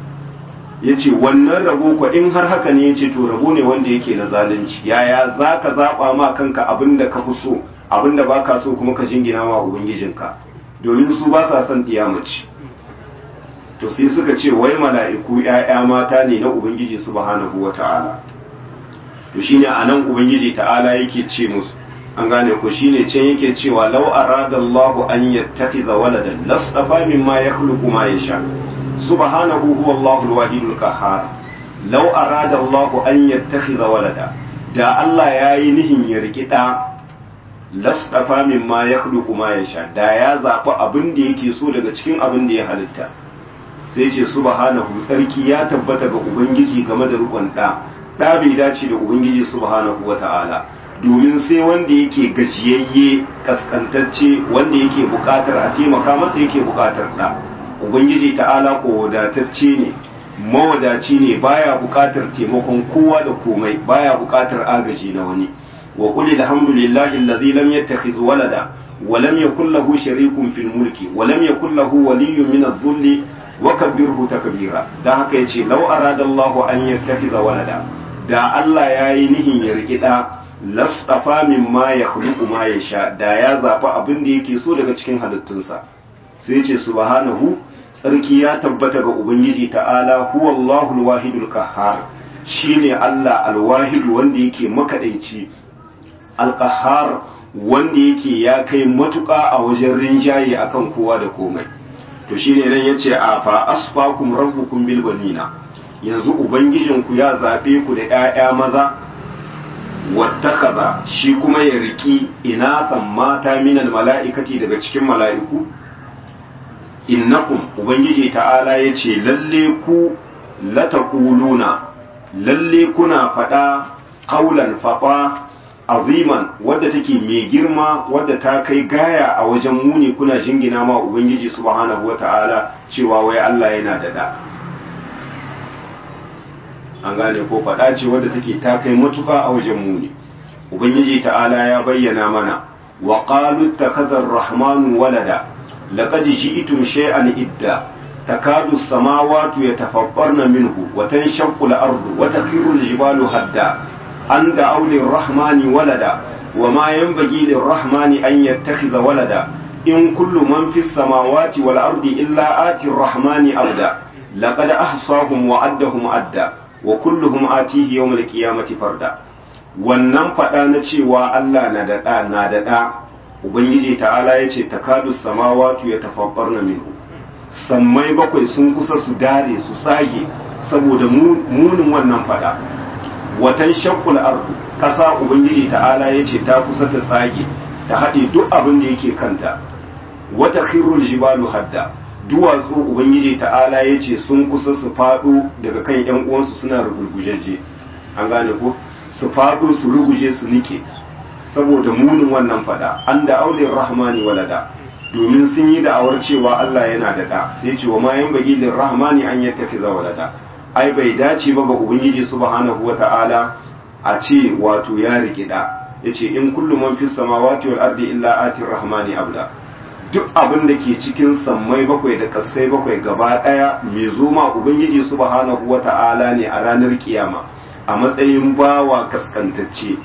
[SPEAKER 1] yace wannan rabo ko in har haka ne yace to rabo ne wanda yake na zalunci yaya zaka zaba ma kanka abinda ka fi so abinda baka so kuma ka jingina ma ubangijinka domin su ba sa son tiyamaci to sai suka ce wai mala'iku 'ya'ya mata ne na ubangiji subhanahu wata'ala to shine anan ubangiji ta'ala yake ce musu an gane ko shine can yake cewa law arada Allahu an yattakhiza waladan lastafa mimma yakhluqu ma yasha subhanahu huwa Allahu al-wahidul qahhar law arada Allahu an yattakhiza walada da Allah yayi nihin ya riki da lastafa mimma yakhluqu ma yasha da ya zabi abin da yake so daga cikin abin da ya halitta sai ce subhanahu tsarki ya tabbata ga ubangiji game da rukun da da bai dace da ubangiji subhanahu wata'ala domin sai wanda yake gajiyayye kaskantacce wanda yake bukatar a taimaka masa yake bukatar da ubangiji ta'ala ko wadatacce ne mawadaci ne baya bukatar taimakon kowa da komai baya bukatar agaji na wani wa qul alhamdulillahi alladhi lam yattakhiz walada wa lam yakul lahu sharikun fil mulki wa lam yakul lahu waliyyun min adh-dhulli wa kabbirhu takbira dan haka yace law arada Allahu an yattakhiza walada da Allah yayi nihin ya rikida lastafa mimma yakhluqu ma yasha da ya zaba abin da yake so daga cikin halittunsa sai yace subhanahu tsarki ya tabbata ga ubangiji ta'ala huwallahu alwahidul qahhar shine Allah alwahid wanda yake makadaici alqahhar wanda yake ya kai matuƙa a wajen rinjaye akan kowa da komai to shine dan yace a fa asfakum rabbukum bil banina yanzu ubangijinku ya zabe ku da ƴaƴa maza wattakaza shi kuma ya riki inasan mata minal mala'ikati daga cikin mala'iku innakum ubangiji ta'ala yace lalle ku lataquluna lalle kuna fada qaulan faqa aziman wadda take mai girma wadda ta kai gaya a wajen muni kuna jingina ma ubangiji subhanahu wata'ala cewa wai Allah yana da da an gane ko fada ce wadda take ta kai matuka a wajen muni ubangiji ta'ala ya bayyana mana wa qalu takazzar rahmanu walada laqad ji'tum shay'an idda takadu as-samawati yatafattarna minhu wa tanshaqqu al-ardu wa takhiru al-jibalu hadda an da'u lir-rahmani walada wa ma yanbaghi lir-rahmani an yattakhidha walada in kullu man fis samawati wal ardi illa ati ar-rahmani abda laqad ahsahum wa addahum adda wa kulluhum atihi yawmal qiyamati farda wannan fada na cewa Allah na da da na da da ubangiji ta'ala yace takadu samawati yatafakkarna minhu sammai bakwai sun kusa su dare su sage saboda munin wannan fada watan shaqqul ardu kasa ubangiji ta'ala yace ta kusa ta sage ta hade duk abin da yake kanta wata khirul jibalu hadda duwatsu ubangiji ta'ala ya ce sun kusa su faɗo daga kan yan uwansu suna rugurgujeje an gane ko su faɗo su ruguje su nike saboda munin wannan fada an da aulin rahmani walada domin sun yi da'awar cewa Allah yana da da sai ce wa ma yan bagi lin rahmani an yattakiza walada ai bai dace ba ga ubangiji subhanahu wata'ala a ce wato ya riki da yace in kullu man fis samawati wal ardi illa atir rahmani abda duk abin da ke cikin sammai bakwai da kasai bakwai gaba daya mai zoma ubangiji subhanahu wata'ala ne a ranar kiyama a matsayin bawa kaskantacce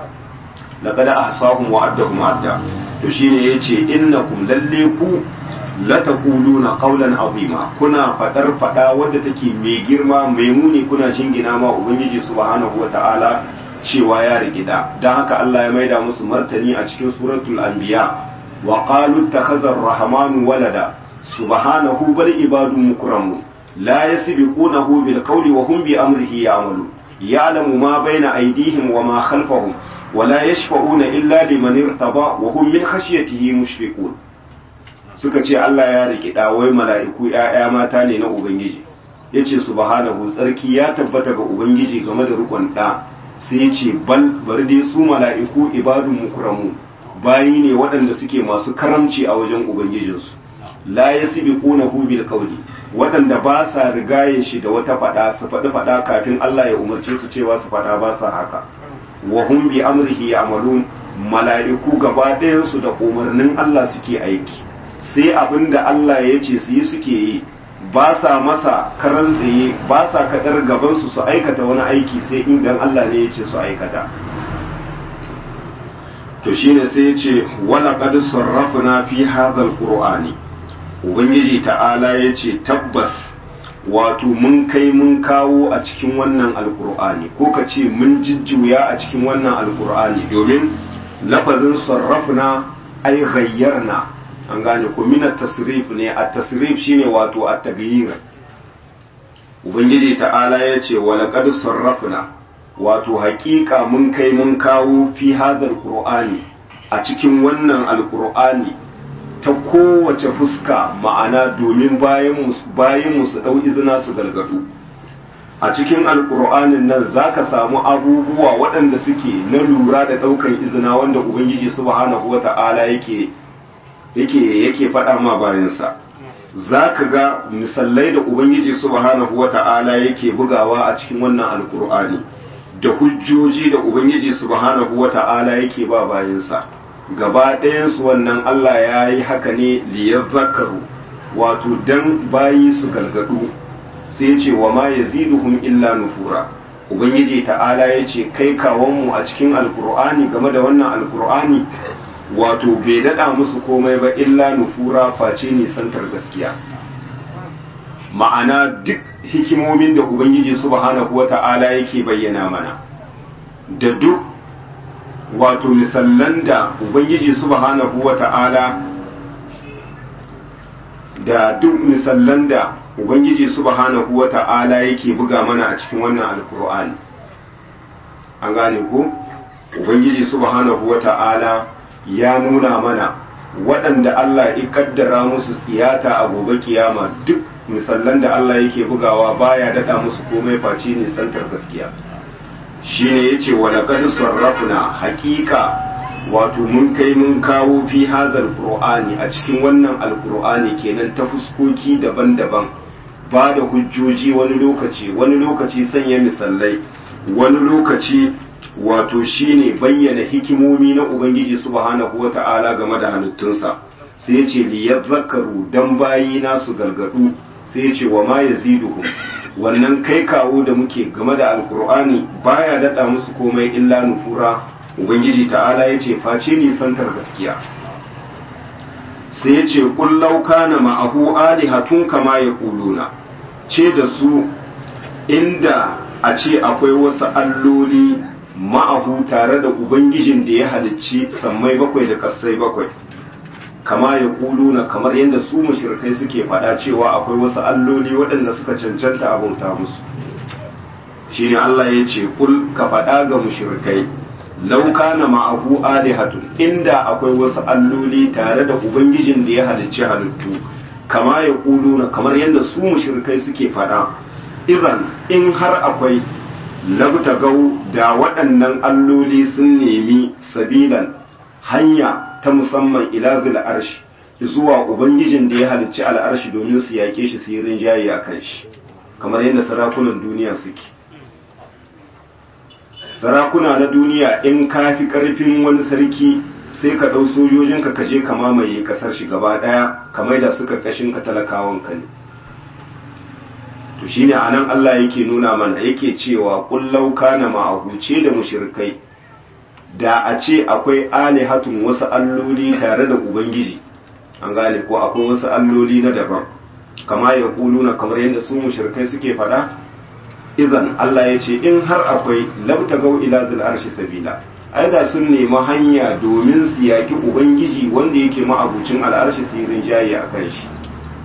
[SPEAKER 1] laqad ahsahum wa addahum adda to shine yace innakum lalle ku la taquluna qawlan azima kuna fadar fada wadda take mai girma mai muni kuna jingina ma ubangiji subhanahu wata'ala cewa ya rigida dan haka Allah ya maida musu martani a cikin suratul anbiya وقالوا اتخذ الرحمن ولدا سبحانه بل عباد مكرمون لا يسبقونه بالقول وهم بأمره يعملون يعلم ما بين أيديهم وما خلفهم ولا يشفعون إلا لمن ارتضى وهم من خشيته مشفقون suka ce Allah ya rike wai mala'iku ‘ya'ya mata ne na Ubangiji, ya ce, Subhanahu, tsarki ya tabbata ga Ubangiji game da rukun ɗa, sai ya ce, bal bari dai su mala'iku ibadun mukramu bayi ne waɗanda suke masu karamci a wajen Ubangijinsu, la yasbiqunahu bil qawli waɗanda ba sa rigaye shi da wata fada su faɗi fada kafin Allah ya umarce su cewa su fada ba sa haka wa hum bi amrihi ya'malun mala'iku gaba ɗayan su da umarnin Allah suke aiki sai abinda Allah ya ce su yi suke yi ba sa masa karan tsaye ba sa kadar gaban su su aikata wani aiki sai idan Allah ne ya ce su aikata to shine sai ya ce wala qad sarrafna fi hadha alqur'ani ubangiji ta'ala ya ce tabbas wato mun kai mun kawo a cikin wannan alqur'ani ko ka ce mun jijjuya a cikin wannan alqur'ani domin lafazin sarrafna ay ghayyarna an gane ko min at-tasrif ne at-tasrif shine wato at-taghyir ubangiji ta'ala ya ce wala qad sarrafna wato haƙiƙa mun kai mun kawo fi hazal qur'ani a cikin wannan alqur'ani ta kowace fuska ma'ana domin bayan bayan su dau izina su galgadu a cikin alqur'anin nan zaka samu abubuwa waɗanda suke na lura da daukan izina wanda ubangiji subhanahu wata'ala yake yake yake faɗa ma bayansa zaka ga misalai da ubangiji subhanahu wata'ala yake bugawa a cikin wannan alqur'ani da hujjoji da ubangiji subhanahu wata'ala yake ba bayansa gaba ɗayansu wannan Allah ya yi haka ne liyar zakaru wato dan bayi su galgadu sai ce wa ma yaziduhum illa nufura ubangiji ta'ala ya ce kai kawonmu a cikin alkur'ani game da wannan alkur'ani wato bai daɗa musu komai ba illa nufura face nisantar gaskiya ma'ana duk hikimomin da ubangiji subhanahu wata'ala yake bayyana mana da duk wato misallan da ubangiji subhanahu wata'ala da duk misallan da ubangiji subhanahu wata'ala yake buga mana a cikin wannan alkur'ani an gane ko ubangiji subhanahu wata'ala ya nuna mana waɗanda Allah ya kaddara musu tsiyata a gobe kiyama duk misallan da Allah yake bugawa baya dada musu komai face ne santar gaskiya shine yace wa laqad sarrafna haqiqa wato mun kai mun kawo fi hadal qur'ani a cikin wannan alqur'ani kenan ta fuskoki daban-daban ba da hujjoji wani lokaci wani lokaci sanya misalai wani lokaci wato shine bayyana hikimomi na ubangiji subhanahu wata'ala game da halittunsa sai yace liyadhakkaru dan bayi nasu gargadu sai yace wa ma yaziduhum wannan kai kawo da muke game da alkur'ani baya dada musu komai illa nufura ubangiji ta'ala yace face ni santar gaskiya sai yace qul law kana ma'ahu alihatun kama yaquluna ce da su inda a ce akwai wasu alloli ma'ahu tare da ubangijin da ya halicci sammai bakwai da kasai bakwai kama ya kuluna kamar yadda su mushrikai suke faɗa cewa akwai wasu alloli waɗanda suka cancanta a bauta musu shine Allah ya ce kul ka faɗa ga mushrikai law kana ma'ahu alihatun inda akwai wasu alloli tare da ubangijin da ya halicci halittu kama ya kuluna kamar yadda su mushrikai suke faɗa idan in har akwai labtagau da waɗannan alloli sun nemi sabilan hanya ta musamman ila zil arshi zuwa ubangijin da ya halicci al'arshi domin su yake shi su yi rinjaye a kan shi kamar yadda sarakunan duniya suke sarakuna na duniya in ka fi karfin wani sarki sai ka ɗau sojojinka ka je ka mamaye kasar shi gaba ɗaya ka maida su karkashin ka talakawan ka ne to shine anan Allah yake nuna mana yake cewa kullau kana ma'ahuce da mushrikai da a ce akwai alihatun wasu alloli tare da ubangiji an gane ko akwai wasu alloli na daban kama ya kuluna kamar yadda su mushrikai suke fada idan Allah ya ce in har akwai labtagau ila zil arshi sabila ai da sun nemi hanya domin su yaki ubangiji wanda yake ma'abucin al'arshi su yi rinjaye a kan shi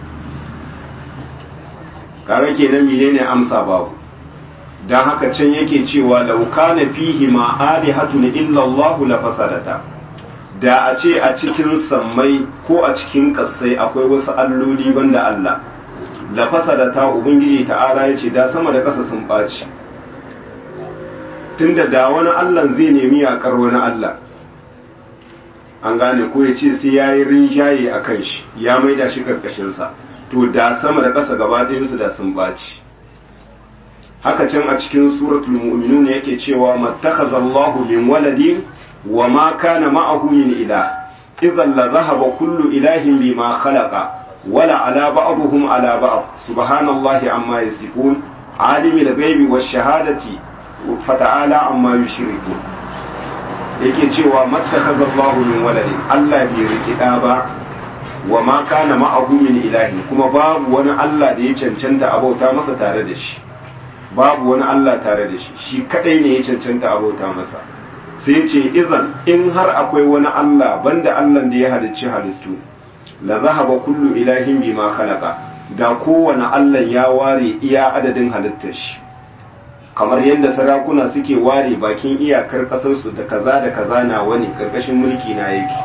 [SPEAKER 1] kare kenan menene amsa babu dan haka can yake cewa law kana fihi ma alihatun illa Allah la fasadata da a ce a cikin sammai ko a cikin kasai akwai wasu alloli banda Allah la fasadata ubangiji ta'ala yace da sama da kasa sun baci tunda da wani Allah zai nemi yakar wani Allah an gane ko ya ce sai ya yi rinjaye a kan shi ya maida shi karkashinsa to da sama da ƙasa gaba ɗayansu da sun ɓaci. Haka can a cikin suratul mu'minun yake cewa mattakhazallahu min waladin wa ma kana ma'ahu min ilah idhan la dhahaba kullu ilahin bima khalaqa wala ala ba'dihim ala ba'd subhanallahi amma yasifun alimul ghaibi wash shahadati fata'ala amma yushrikun. Yake cewa mattakhazallahu min waladin Allah bai riki da ba wa ma kana ma'ahu min ilahin kuma babu wani Allah da ya cancanta abauta masa tare da shi babu wani Allah tare da shi shi kadai ne ya cancanta abauta masa. Sai ce izan in har akwai wani Allah banda Allah da ya halicci halittu la zahaba kullu ilahin bima khalaqa da kowane Allah ya ware iya adadin halittar shi kamar yadda sarakuna suke ware bakin iyakar kasar su da kaza da kaza na wani karkashin mulki na yake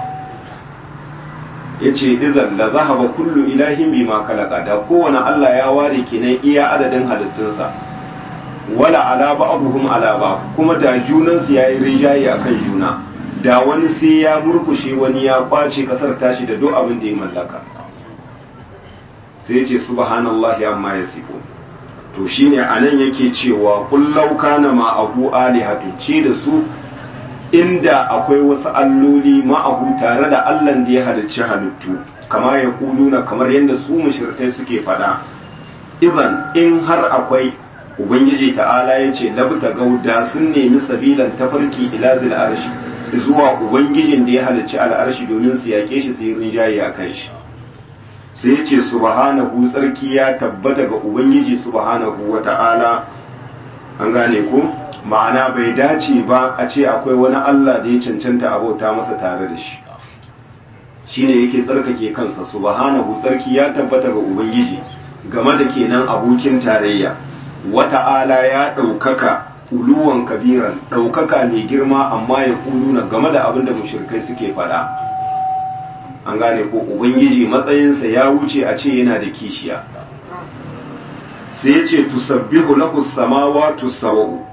[SPEAKER 1] yace izan la zahaba kullu ilahin bima khalaqa da kowane Allah ya ware kenan iya adadin halittunsa wala ala ba'dhum ala ba'd kuma da junan su yayi rijayi akan juna da wani sai ya murkushe wani ya kwace kasar tashi da duk abin da ya mallaka. Sai ya ce subhanallahi amma yasifu to shine anan yake cewa qul law kana ma abu alihatu ce da su inda akwai wasu alloli ma'ahu tare da Allah da ya halicci halittu kama ya kuluna kamar yadda su mushrikai suke fada idan in har akwai ubangiji ta'ala ya ce labta gauda sun nemi sabilan tafarki ila zil arshi zuwa ubangijin da ya halicci al'arshi domin su yake shi su yi rinjaye a kan shi sai ya ce subhanahu tsarki ya tabbata ga ubangiji subhanahu wa ta'ala an gane ko ma'ana bai dace ba a ce akwai wani Allah da ya cancanta abauta masa tare da shi shine yake tsarkake kansa subhanahu tsarki ya tabbata ga ubangiji game da kenan abokin tarayya wata'ala ya ɗaukaka uluwan kabiran ɗaukaka mai girma amma ya kuluna game da abin da mushrikai suke faɗa an gane ko ubangiji matsayinsa ya wuce a ce yana da kishiya sai ya ce tusabbihu lahu samawati sab'u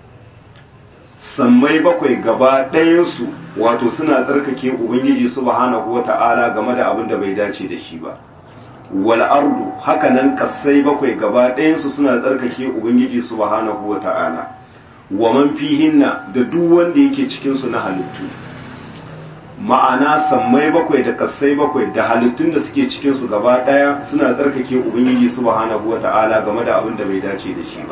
[SPEAKER 1] sammai bakwai gaba ɗayansu wato suna tsarkake ubangiji subhanahu wata'ala game da abin da bai dace da shi ba wal ardu hakanan kasai bakwai gaba ɗayansu suna tsarkake ubangiji subhanahu wata'ala wa man fihinna da duk wanda yake cikin su na halittu ma'ana sammai bakwai da kasai bakwai da halittun da suke cikin su gaba ɗaya suna tsarkake ubangiji subhanahu wata'ala game da abin da bai dace da shi ba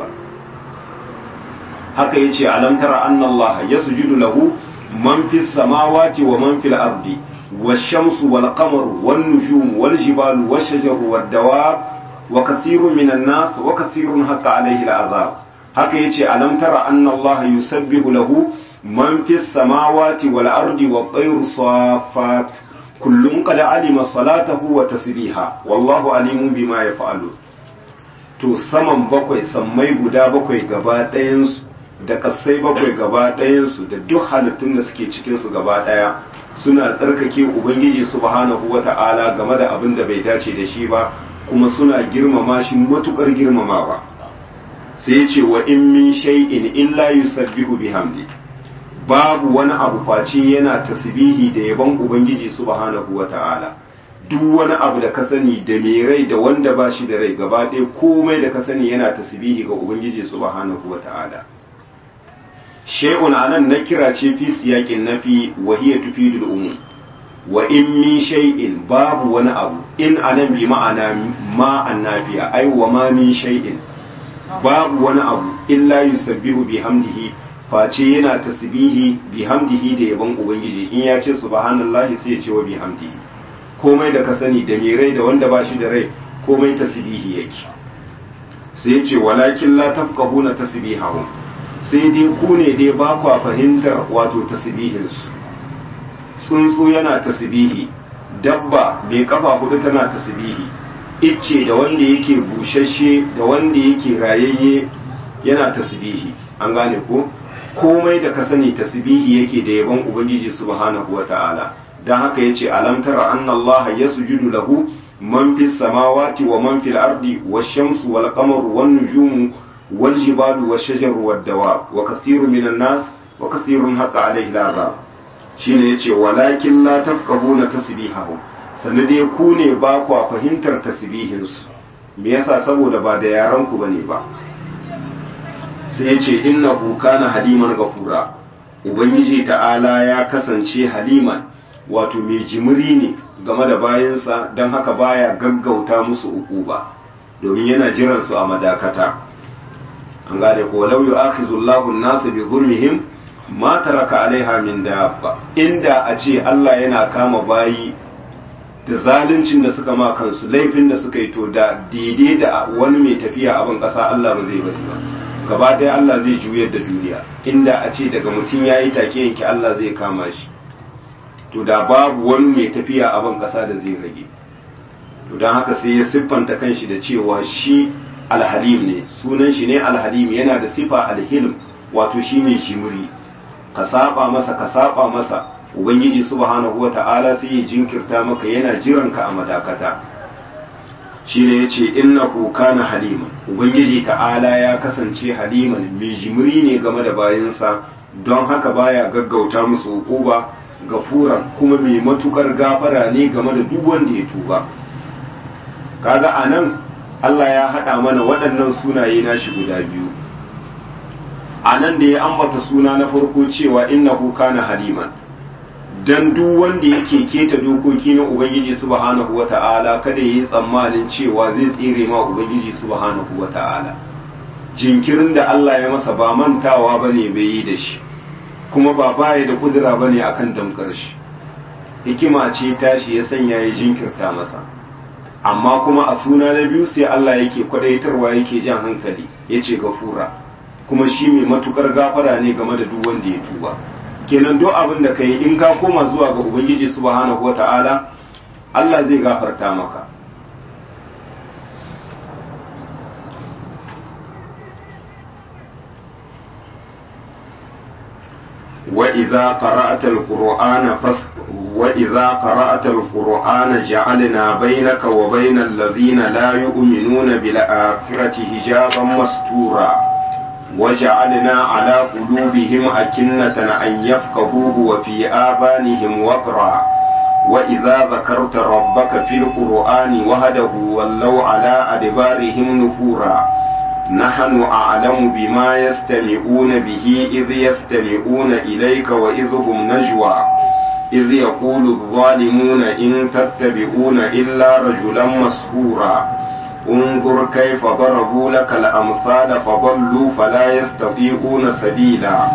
[SPEAKER 1] haka yace alam tara anna allaha yasjudu lahu man fis samawati wa man fil ardi والشمس والقمر والنجوم والجبال والشجر والدواب وكثير من الناس وكثير حق عليه العذاب haka yace alam tara anna allaha yusabbihu lahu man fis samawati wal ardi wat tayru saffat kullun qad alima salatahu wa tasbiha wallahu alimun bima yaf'alu to saman bakwai sammai guda bakwai gaba ɗayan su da kasai bakwai gaba ɗayan su da duk halittun da suke cikin su gaba ɗaya suna tsarkake ubangiji subhanahu wata'ala game da abin da bai dace da shi ba kuma suna girmama shi matukar girmamawa sai ya ce wa in min shay'in illa yusabbihu bihamdi babu wani abu face yana tasbihi da yabon ubangiji subhanahu wata'ala duk wani abu da ka sani da mai rai da wanda ba shi da rai gaba ɗaya komai da ka sani yana tasbihi ga ubangiji subhanahu wata'ala shay'un anan na kira ce fi siyakin nafi wa hiya tufidul umum wa in min shay'in babu wani abu in anan bi ma'ana ma annafiya ai wa ma min shay'in babu wani abu illa yusabbihu bihamdihi face yana tasbihi bihamdihi da yabon ubangiji in ya ce subhanallahi sai ya ce wa bihamdihi komai da ka sani da mai rai da wanda ba shi da rai komai tasbihi yake sai ya ce walakin la tafqahuna tasbihahum sai dai ku ne dai ba kwa fahimtar wato tasbihinsu tsuntsu yana tasbihi dabba bai kafa hudu tana tasbihi icce da wanda yake bushashe da wanda yake rayayye yana tasbihi an gane ko komai da ka sani tasbihi yake da yabon ubangiji subhanahu wata'ala dan haka yace alam tara anna allaha yasjudu lahu man fis samawati wa man fil ardi wash-shamsu wal qamaru wan nujumu والجبال والشجر والدواب وكثير من الناس وكثير حق عليه العذاب shine yace walakin la tafqahuna tasbihahu sannan dai ku ne ba ku fahimtar tasbihin su me yasa saboda ba da yaran ku bane ba sai yace innahu kana haliman ghafura ubangiji ta'ala ya kasance haliman wato mai jimiri ne game da bayansa don haka baya gaggauta musu ukuba domin yana jiran su a madakata an gane ko law yu'akhizullahu an-nasa bi zulmihim ma taraka alaiha min dabba inda a ce Allah yana kama bayi da zaluncin da suka ma kansu laifin da suka yi to da daidai da wani mai tafiya a ban kasa Allah ba zai bari ba gaba ɗaya Allah zai juyar da duniya inda a ce daga mutum yayi take yanki Allah zai kama shi to da babu wani mai tafiya a ban kasa da zai rage to don haka sai ya siffanta kanshi da cewa shi alhalim ne sunan shi ne alhalim yana da sifa alhilm wato shine jimri ka saba masa ka saba masa ubangiji subhanahu wata'ala sai ya jinkirta maka yana jiran ka a madakata shine yace innahu kana haliman ubangiji ta'ala ya kasance haliman mai jimri ne game da bayinsa don haka baya gaggauta musu hukuba gafuran kuma mai matukar gafara ne game da duk wanda ya tuba kaga anan Allah ya haɗa mana waɗannan sunaye nashi guda biyu anan da ya ambata suna na farko cewa innahu kana haliman dan duk wanda yake keta dokoki na ubangiji subhanahu wata'ala kada yayi tsammanin cewa zai tsire ma ubangiji subhanahu wata'ala jinkirin da Allah ya masa ba mantawa bane bai yi da shi kuma ba baya da kudura bane akan damkar shi hikima ce tashi ya sanya ya jinkirta masa amma kuma a suna na biyu sai Allah yake kwadaitarwa yake jan hankali yace gafura kuma shi mai matukar gafara ne game da duk wanda ya tuba kenan duk abin da kai in ka koma zuwa ga ubangiji subhanahu wataala Allah zai gafarta maka وإذا قرأت القرآن فس وإذا قرأت القرآن جعلنا بينك وبين الذين لا يؤمنون بالآخرة حجابا مستورا وجعلنا على قلوبهم أكنة أن يفقهوه وفي آذانهم وقرا وإذا ذكرت ربك في القرآن وحده ولوا على أدبارهم نفورا نحن أعلم بما يستمعون به إذ يستمعون إليك وإذ هم نجوى إذ يقول الظالمون إن تتبعون إلا رجلا مسحورا انظر كيف ضربوا لك الأمثال فضلوا فلا يستطيعون سبيلا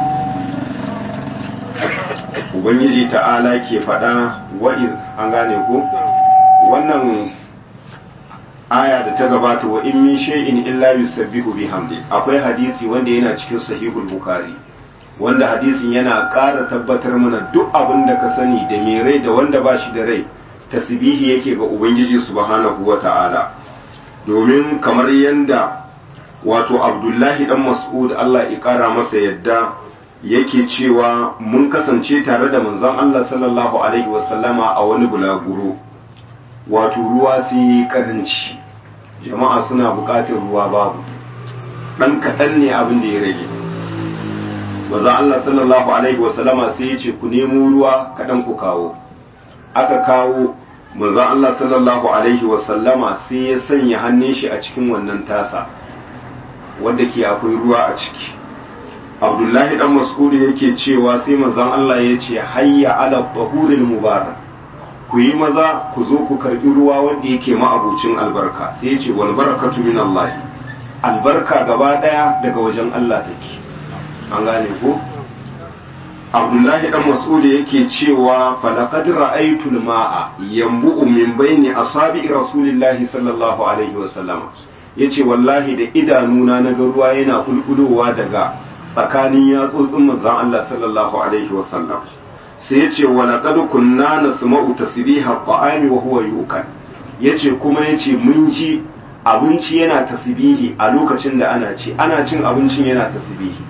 [SPEAKER 1] Ubangiji ta'ala ke faɗa wa'id an gane ku wannan aya da ta gabata wa in min shay'in illa yusabbihu bihamdi akwai hadisi wanda yana cikin sahihul bukhari wanda hadisin yana ƙara tabbatar mana duk abin da ka sani da mai rai da wanda ba shi da rai tasbihi yake ga ubangiji subhanahu wata'ala domin kamar yanda wato abdullahi dan mas'ud Allah ya ƙara masa yadda yake cewa mun kasance tare da manzon Allah sallallahu alaihi wasallama a wani bulaguro wato ruwa sai karanci jama'a suna buƙatar ruwa babu dan kaɗan ne abin da ya rage manzon Allah sallallahu alaihi wasallama sai ya ce ku nemo ruwa kaɗan ku kawo aka kawo manzon Allah sallallahu alaihi wasallama sai ya sanya hannun shi a cikin wannan tasa wanda ke akwai ruwa a ciki Abdullahi dan Mas'ud yake cewa sai manzon Allah ya ce hayya ala bahuril mubarak ku yi maza ku zo ku karbi ruwa wanda yake ma'abucin albarka sai ya ce wal barakatu min Allah albarka gaba daya daga wajen Allah take an gane ko Abdullahi dan Mas'ud yake cewa fa laqad ra'aytu al-ma'a yanbu'u min bayni asabi rasulillahi sallallahu alaihi wasallam yace wallahi da idanuna naga ruwa yana kulkulowa daga tsakanin yatsotsin manzon Allah sallallahu alaihi wasallam sai yace wa laqad kunna nasma'u tasbiha at-ta'ami wa huwa yukan yace kuma yace mun ji abinci yana tasbihi a lokacin da ana ci ana cin abincin yana tasbihi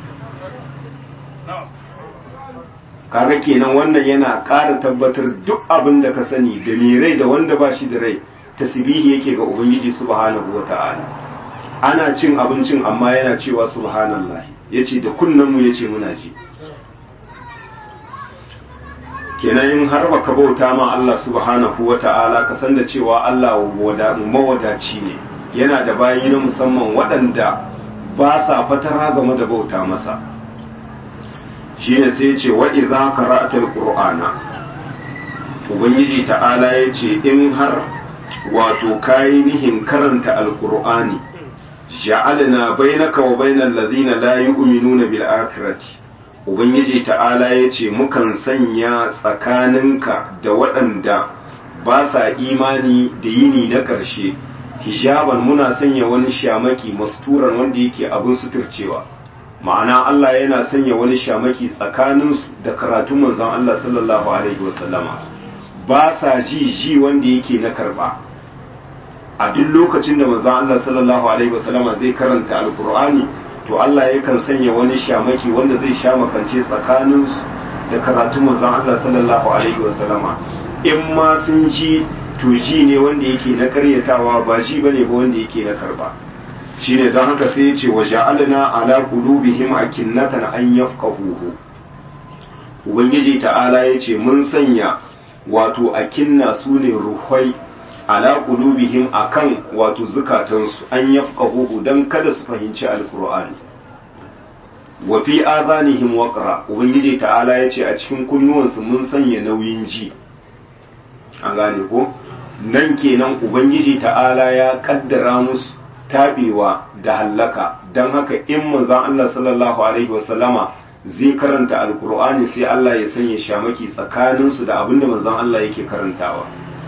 [SPEAKER 1] kaga kenan wannan yana ƙara tabbatar duk abin da ka sani da mai rai da wanda ba shi da rai tasbihi yake ga ubangiji subhanahu wata'ala ana cin abincin amma yana cewa subhanallahi yace da kunnenmu yace muna ji kenan in har baka bauta ma Allah subhanahu wata'ala ka san da cewa Allah mawadaci ne, yana da bayi na musamman waɗanda ba sa fatara game da bauta masa. shine sai ce wa idza qara'atal qur'ana, ubangiji ta'ala yace in har wato kai nihin karanta alqur'ani ja'alna bainaka wa bainal ladina la yu'minuna bil akhirati, ubangiji ta'ala yace mukan sanya tsakaninka da waɗanda ba sa imani da yini na ƙarshe hijaban, muna sanya wani shamaki masturan wanda yake abin suturcewa. ma'ana Allah yana sanya wani shamaki tsakaninsu da karatun manzon Allah sallallahu alaihi wasallama, ba sa ji ji wanda yake na karba. a duk lokacin da manzon Allah sallallahu alaihi wasallama zai karanta alkur'ani to Allah yakan sanya wani shamaki wanda zai shamakance tsakaninsu da karatun manzon Allah sallallahu alaihi wasallama. in ma sun ji to ji ne wanda yake na karyatawa, ba ji bane ba wanda yake na karba. shine don haka sai ce wa ja'alna ala qulubihim akinnatan an yafqahuhu, ubangiji ta'ala yace mun sanya wato akinna sune ruhai ala qulubihim akan wato zukatansu an yafqahuhu dan kada su fahimci alqur'ani. wa fi adhanihim waqra, ubangiji ta'ala yace a cikin kunnuwansu mun sanya nauyin ji. an gane ko nan kenan ubangiji ta'ala ya kaddara musu tabewa da hallaka, don haka in manzon Allah sallallahu alaihi wasallama zai karanta alkur'ani sai Allah ya sanya shamaki tsakaninsu da abinda manzon Allah yake karantawa.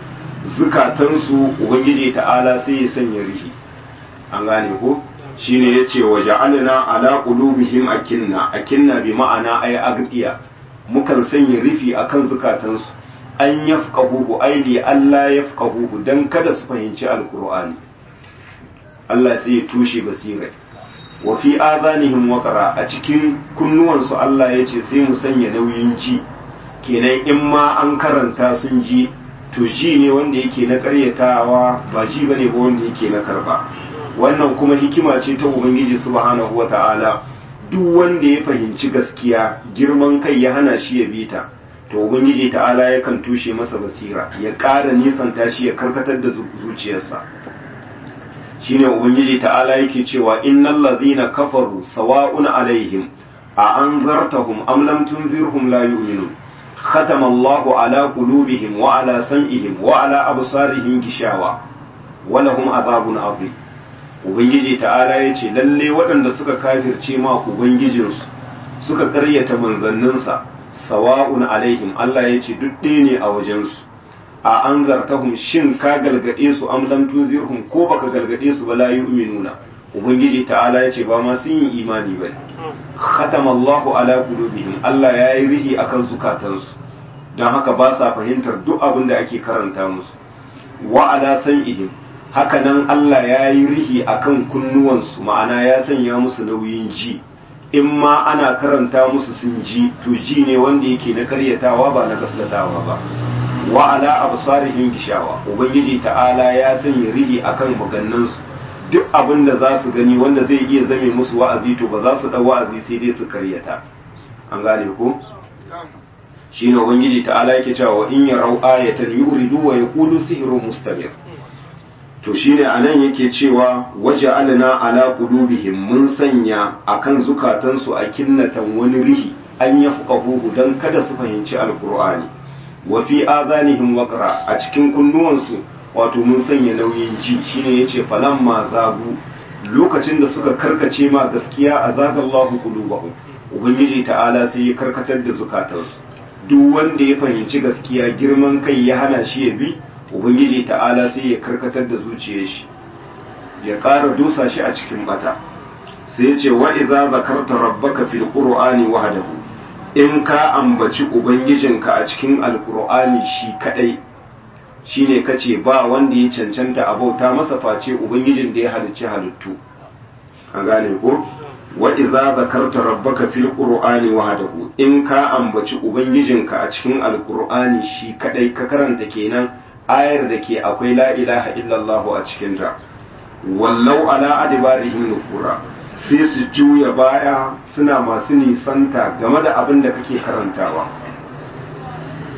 [SPEAKER 1] zukatansu ubangiji ta'ala sai ya sanya rihi. an gane ko shine yace wa ja'alna ala qulubihim akinna, akinna bi ma'ana ay agdiya, mukan sanya rifi akan zukatansu an yafqahuhu ay li alla yafqahuhu dan kada su fahimci alkur'ani. Allah sai ya tushe basirai. wa fi adhanihim waqra, a cikin kunnuwansu Allah ya ce sai mu sanya nauyin ji, kenan in ma an karanta sun ji to ji ne wanda yake na karyatawa, ba ji bane ba wanda yake na karba. wannan kuma hikima ce ta ubangiji subhanahu wata'ala, duk wanda ya fahimci gaskiya girman kai ya hana shi ya bi ta, to ubangiji ta'ala yakan tushe masa basira, ya ƙara nisanta shi ya karkatar da zuciyarsa. shine ubangiji ta'ala yake cewa innal ladhina kafaru sawa'un alaihim a anzartahum am lam tunzirhum la yu'minun khatama Allahu ala qulubihim wa ala sam'ihim wa ala absarihim gishawa wa lahum adhabun adhim. ubangiji ta'ala yace lalle waɗanda suka kafirce ma ubangijinsu suka ƙaryata manzanninsa sawa'un alaihim, Allah yace duk ɗaya ne a wajensu. a an zartahum shin ka galgade su am lam tunzirhum ko baka galgade su ba la yu'minuna, ubangiji ta'ala yace ba ma sun yi imani ba. khatama Allahu ala qulubihim, Allah yayi rihi akan zukatansu dan haka ba sa fahimtar duk abin da ake karanta musu. wa ala san'ihim, haka nan Allah yayi rihi akan kunnuwansu, ma'ana ya sanya musu nauyin ji. in ma ana karanta musu sun ji to ji ne wanda yake na karyatawa ba na gaskatawa ba. wa ala absarihim gishawa, ubangiji ta'ala ya sanya rihi akan magannansu, duk abin da za su gani wanda zai iya zame musu wa'azi to ba za su dau wa'azi sai dai su karyata. an gane ko shine ubangiji ta'ala yake cewa wa in yarau ayatan yuridu wa yaqulu sihrun mustamir. to shine anan yake cewa waja'alna ala qulubihim, mun sanya akan zukatansu akinnatan wani rihi an yafqahu dan kada su fahimci alqur'ani. wa fi adhanihim waqra, a cikin kunnuwansu wato mun sanya nauyin ji. shine yace falamma zagu, lokacin da suka karkace ma gaskiya azagallahu qulubahum, ubangiji ta'ala sai ya karkatar da zukatansu. duk wanda ya fahimci gaskiya girman kai ya hana shi ya bi, ubangiji ta'ala sai ya karkatar da zuciyar shi, ya ƙara dosa shi a cikin bata. sai yace wa idza zakarta rabbaka fil qur'ani wahdahu, in ka ambaci ubangijinka a cikin alkur'ani shi kadai, shine kace ba wanda ya cancanta a bauta masa face ubangijin da ya halicci halittu. an gane ko wa idza zakarta rabbaka fil qur'ani wahdahu, in ka ambaci ubangijinka a cikin alkur'ani shi kadai, ka karanta kenan ayar da ke akwai la ilaha illallah a cikin ta, wallau ala adbarihim nufura, sai su juya baya suna masu nisanta game da abin da kake karantawa.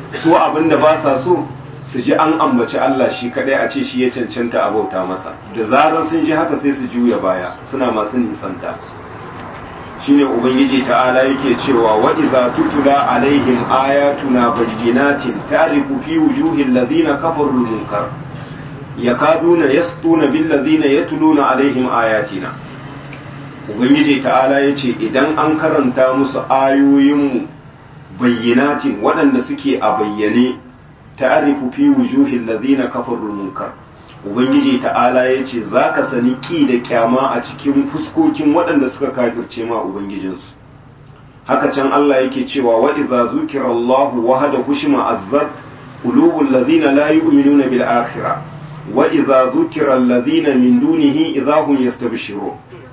[SPEAKER 1] su abinda ba sa so su ji an ambaci Allah shi kadai a ce shi ya cancanta a bauta masa, da zarar sun ji haka sai su juya baya suna masu nisanta. shine ubangiji ta'ala yake cewa wa idza tutula alaihim ayatuna bayyinatin ta'rifu fi wujuhil ladina kafaru munkar yakaduna yastuna bil ladina yatluna alaihim ayatina. ubangiji ta'ala yace idan an karanta musu ayoyinmu bayyinatin waɗanda suke a bayyane ta'rifu fi wujuhil ladina kafaru munkar, ubangiji ta'ala ya ce za ka sani ƙi da kyama a cikin fuskokin waɗanda suka kafirce ma ubangijinsu. Haka can Allah yake cewa wa idza zukira Allah wahada hushima azzat qulubul ladina la yu'minuna bil akhirah wa idza zukira alladhina min dunihi idza hum yastabshirun.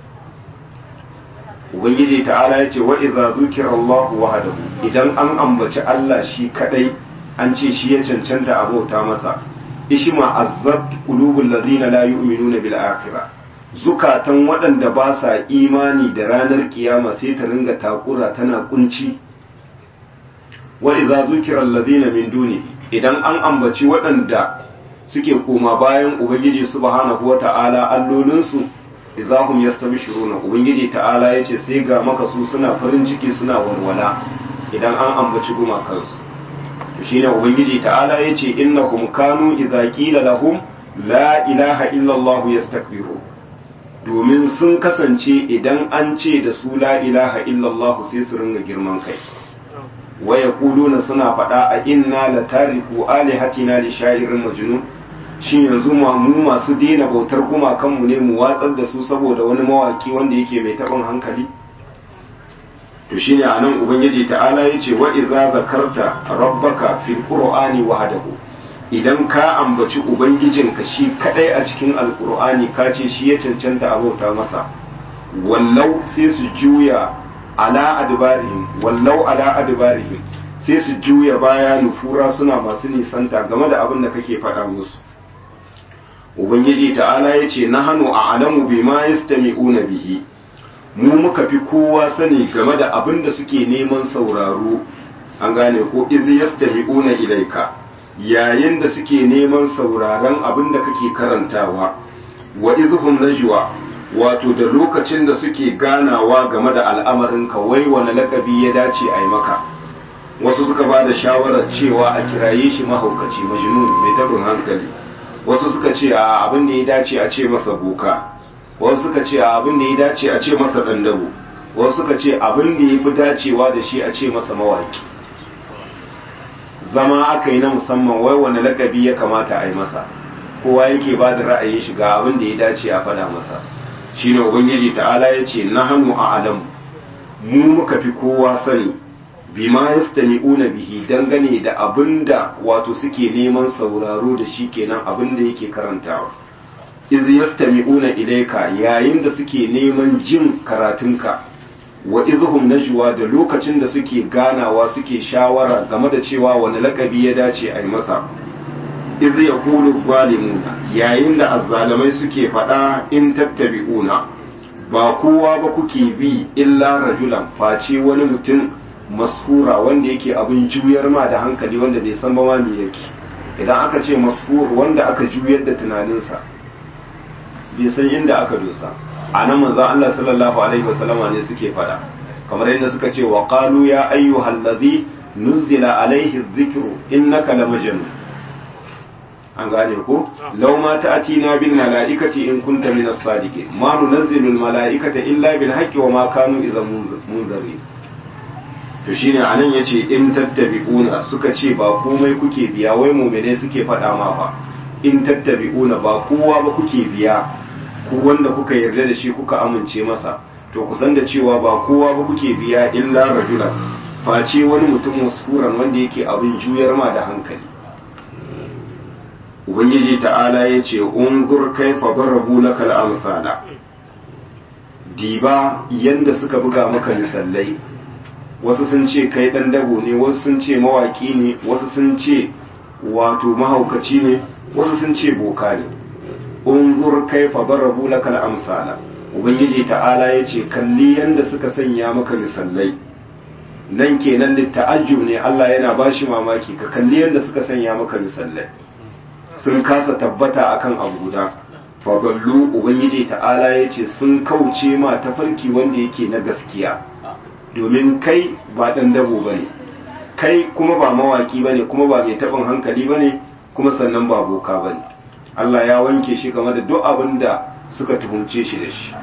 [SPEAKER 1] ubangiji ta'ala ya ce wa idza zukira Allah wahdahu, idan an ambaci Allah shi kadai an ce shi ya cancanta abota masa, ishima azzat qulubul ladina la yu'minuna bil akhirah, zukatan waɗanda ba sa imani da ranar kiyama sai ta ringa takura tana kunci. wa idza zukira alladhina min dunihi, idan an ambaci waɗanda suke koma bayan ubangiji subhanahu wata'ala allolinsu idahum yastabshiruna, ubangiji ta'ala yace sai ga maka su suna farin ciki suna walwala idan an ambaci gumakansu. shine ubangiji ta'ala yace innahum kanu idza qila lahum la ilaha illa Allah yastakbiru, domin sun kasance idan an ce da su la ilaha illa Allah sai su ringa girman kai. wa yaquluna suna faɗa a inna la tariku alihatina li sha'irin majnun, shin yanzu ma mu masu daina bautar gumakanmu ne mu watsar da su saboda wani mawaki wanda yake mai taɓin hankali? to shine anan ubangiji ta'ala yace wa idza zakarta rabbaka fil qur'ani wahdahu, idan ka ambaci ubangijinka shi kadai a cikin alqur'ani ka ce shi ya cancanta abauta masa, wallau sai su juya ala adbarihim wallau ala adbarihim sai su juya baya nufura suna masu nisanta game da abin da kake faɗa musu. ubangiji ta'ala yace nahnu a'lamu bima yastami'una bihi, mu muka fi kowa sani game da abin da suke neman sauraro, an gane ko iz yastami'una ilaika, yayin da suke neman sauraron abin da kake karantawa, wa izhum najwa, wato da lokacin da suke ganawa game da al'amarin ka wai wani lakabi ya dace a yi maka. wasu suka ba da shawarar cewa a kiraye shi mahaukaci majnun mai tabin hankali, wasu suka ce a abin da ya dace a ce masa boka, wasu suka ce abin da ya dace a ce masa dandabo, wasu suka ce abin da ya fi dacewa da shi a ce masa mawaki. zama aka yi na musamman wai wani lakabi ya kamata a yi masa, kowa yake ba da ra'ayin shi ga abin da ya dace a faɗa masa. shine ubangiji ta'ala ya ce nahnu a'lamu, mu muka fi kowa sani bima yastami'una bihi, dangane da abinda wato suke neman sauraro da shi, kenan abinda yake karantawa. iz yastami'una ilayka, yayin da suke neman jin karatunka, wa izhum najwa, da lokacin da suke ganawa suke shawara game da cewa wani lakabi ya dace a yi masa. iz yaqulu zalimuna, yayin da azzalamai suke faɗa in tattabi'una, ba kowa ba kuke bi illa rajulan, face wani mutum mashura wanda yake abin juyar ma da hankali, wanda bai san ba ma me yake. idan aka ce mashur wanda aka juyar da tunaninsa bai san inda aka dosa. a nan manzo Allah sallallahu alaihi wasallama ne suke fada, kamar yadda suka ce wa qalu ya ayyuhal ladhi nuzila alaihi dhikru innaka lamajnun, an gane ko law ma ta'tina bil malaikati in kunta minas sadiqin ma nunzilu al malaikata illa bil haqqi wa ma kanu idhan munzirin. to shine anan yace in tattabi'una, suka ce ba komai kuke biya, wai mu'mine suke faɗa ma fa in tattabi'una, ba kowa ba kuke biya, ku wanda kuka yarda da shi kuka amince masa, to ku san da cewa ba kowa ba kuke biya illa rajulan, face wani mutum musfuran wanda yake abin juyar ma da hankali. ubangiji ta'ala yace unzur kaifa darabu lakal amsala, diba yanda suka buga maka misallai, wasu sun ce kai dan dabo ne, wasu sun ce mawaki ne, wasu sun ce wato mahaukaci ne, wasu sun ce boka ne. unzur kaifa darabu lakal amsala, ubangiji ta'ala yace kalli yanda suka sanya maka misallai. nan kenan litta'ajjub ne Allah yana bashi mamaki ka kalli yadda suka sanya maka misallai sun kasa tabbata akan abu guda fadallu ubangiji ta'ala yace sun kauce ma tafarki wanda yake na gaskiya domin kai ba dan dabo bane kai kuma ba mawaki bane kuma ba mai tabin hankali bane kuma sannan ba boka bane Allah ya wanke shi game da duk abin da suka tuhumce shi da shi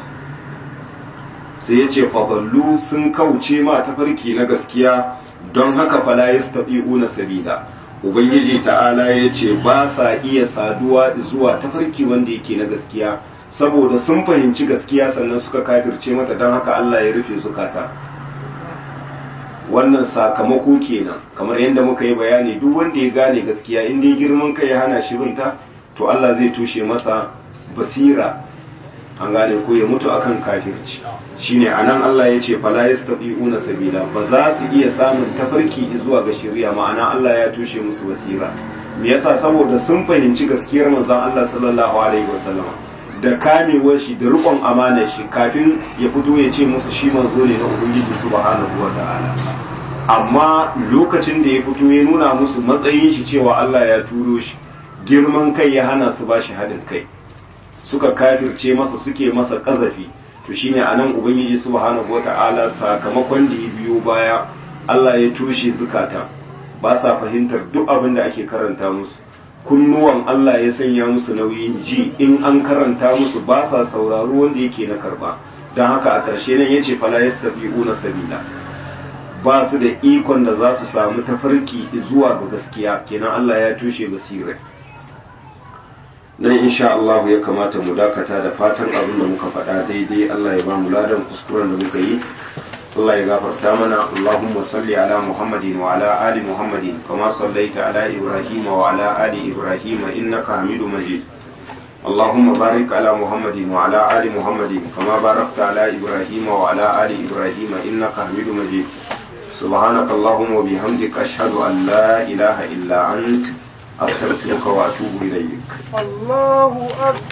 [SPEAKER 1] sai ya ce fadallu sun kauce ma tafarki na gaskiya don haka fala yastati'una sabila ubangiji ta'ala ya ce ba sa iya saduwa zuwa tafarki wanda yake na gaskiya saboda sun fahimci gaskiya sannan suka kafirce mata don haka Allah ya rufe zukata wannan sakamako kenan kamar yadda muka yi bayani duk wanda ya gane gaskiya inda ya girman kai ya hana shi binta to Allah zai tushe masa basira an gane ko ya mutu akan kafirci shine anan Allah ya ce fala yastati'una sabila ba za su iya samun tafarki zuwa ga shari'a ma'ana Allah ya tushe musu basira me yasa saboda sun fahimci gaskiyar manzon Allah sallallahu alaihi wasallam da kamewar shi da rikon amanar shi kafin ya fito ya ce musu shi manzo ne na ubangiji subhanahu wataala amma lokacin da ya fito ya nuna musu matsayin shi cewa Allah ya turo shi girman kai ya hana su bashi haɗin kai suka kafirce masa suke masa kazafi to shine anan ubangiji subhanahu wata'ala sakamakon da ya biyo baya Allah ya tushe zukata ba sa fahimtar duk abin da ake karanta musu kunnuwan Allah ya sanya musu nauyin ji in an karanta musu ba sa sauraro wanda yake na karba don haka a ƙarshe nan yace fala yastabi'una sabila ba su da ikon da za su samu tafarki zuwa ga gaskiya kenan Allah ya tushe basirai nan insha Allah ya kamata mu dakata da fatan abin da muka faɗa daidai Allah ya ba mu ladan kuskuren da muka yi Allah ya gafarta mana Allahumma salli ala Muhammadin wa ala ali Muhammadin kama sallaita ala Ibrahim wa ala ali Ibrahim innaka Hamidum Majid Allahumma barik ala Muhammadin wa ala ali Muhammadin kama barakta ala Ibrahim wa ala ali Ibrahim innaka Hamidum Majid سبحانك اللهم وبحمدك أشهد أن لا إله إلا أنت أستغفرك وأتوب إليك. الله أكبر.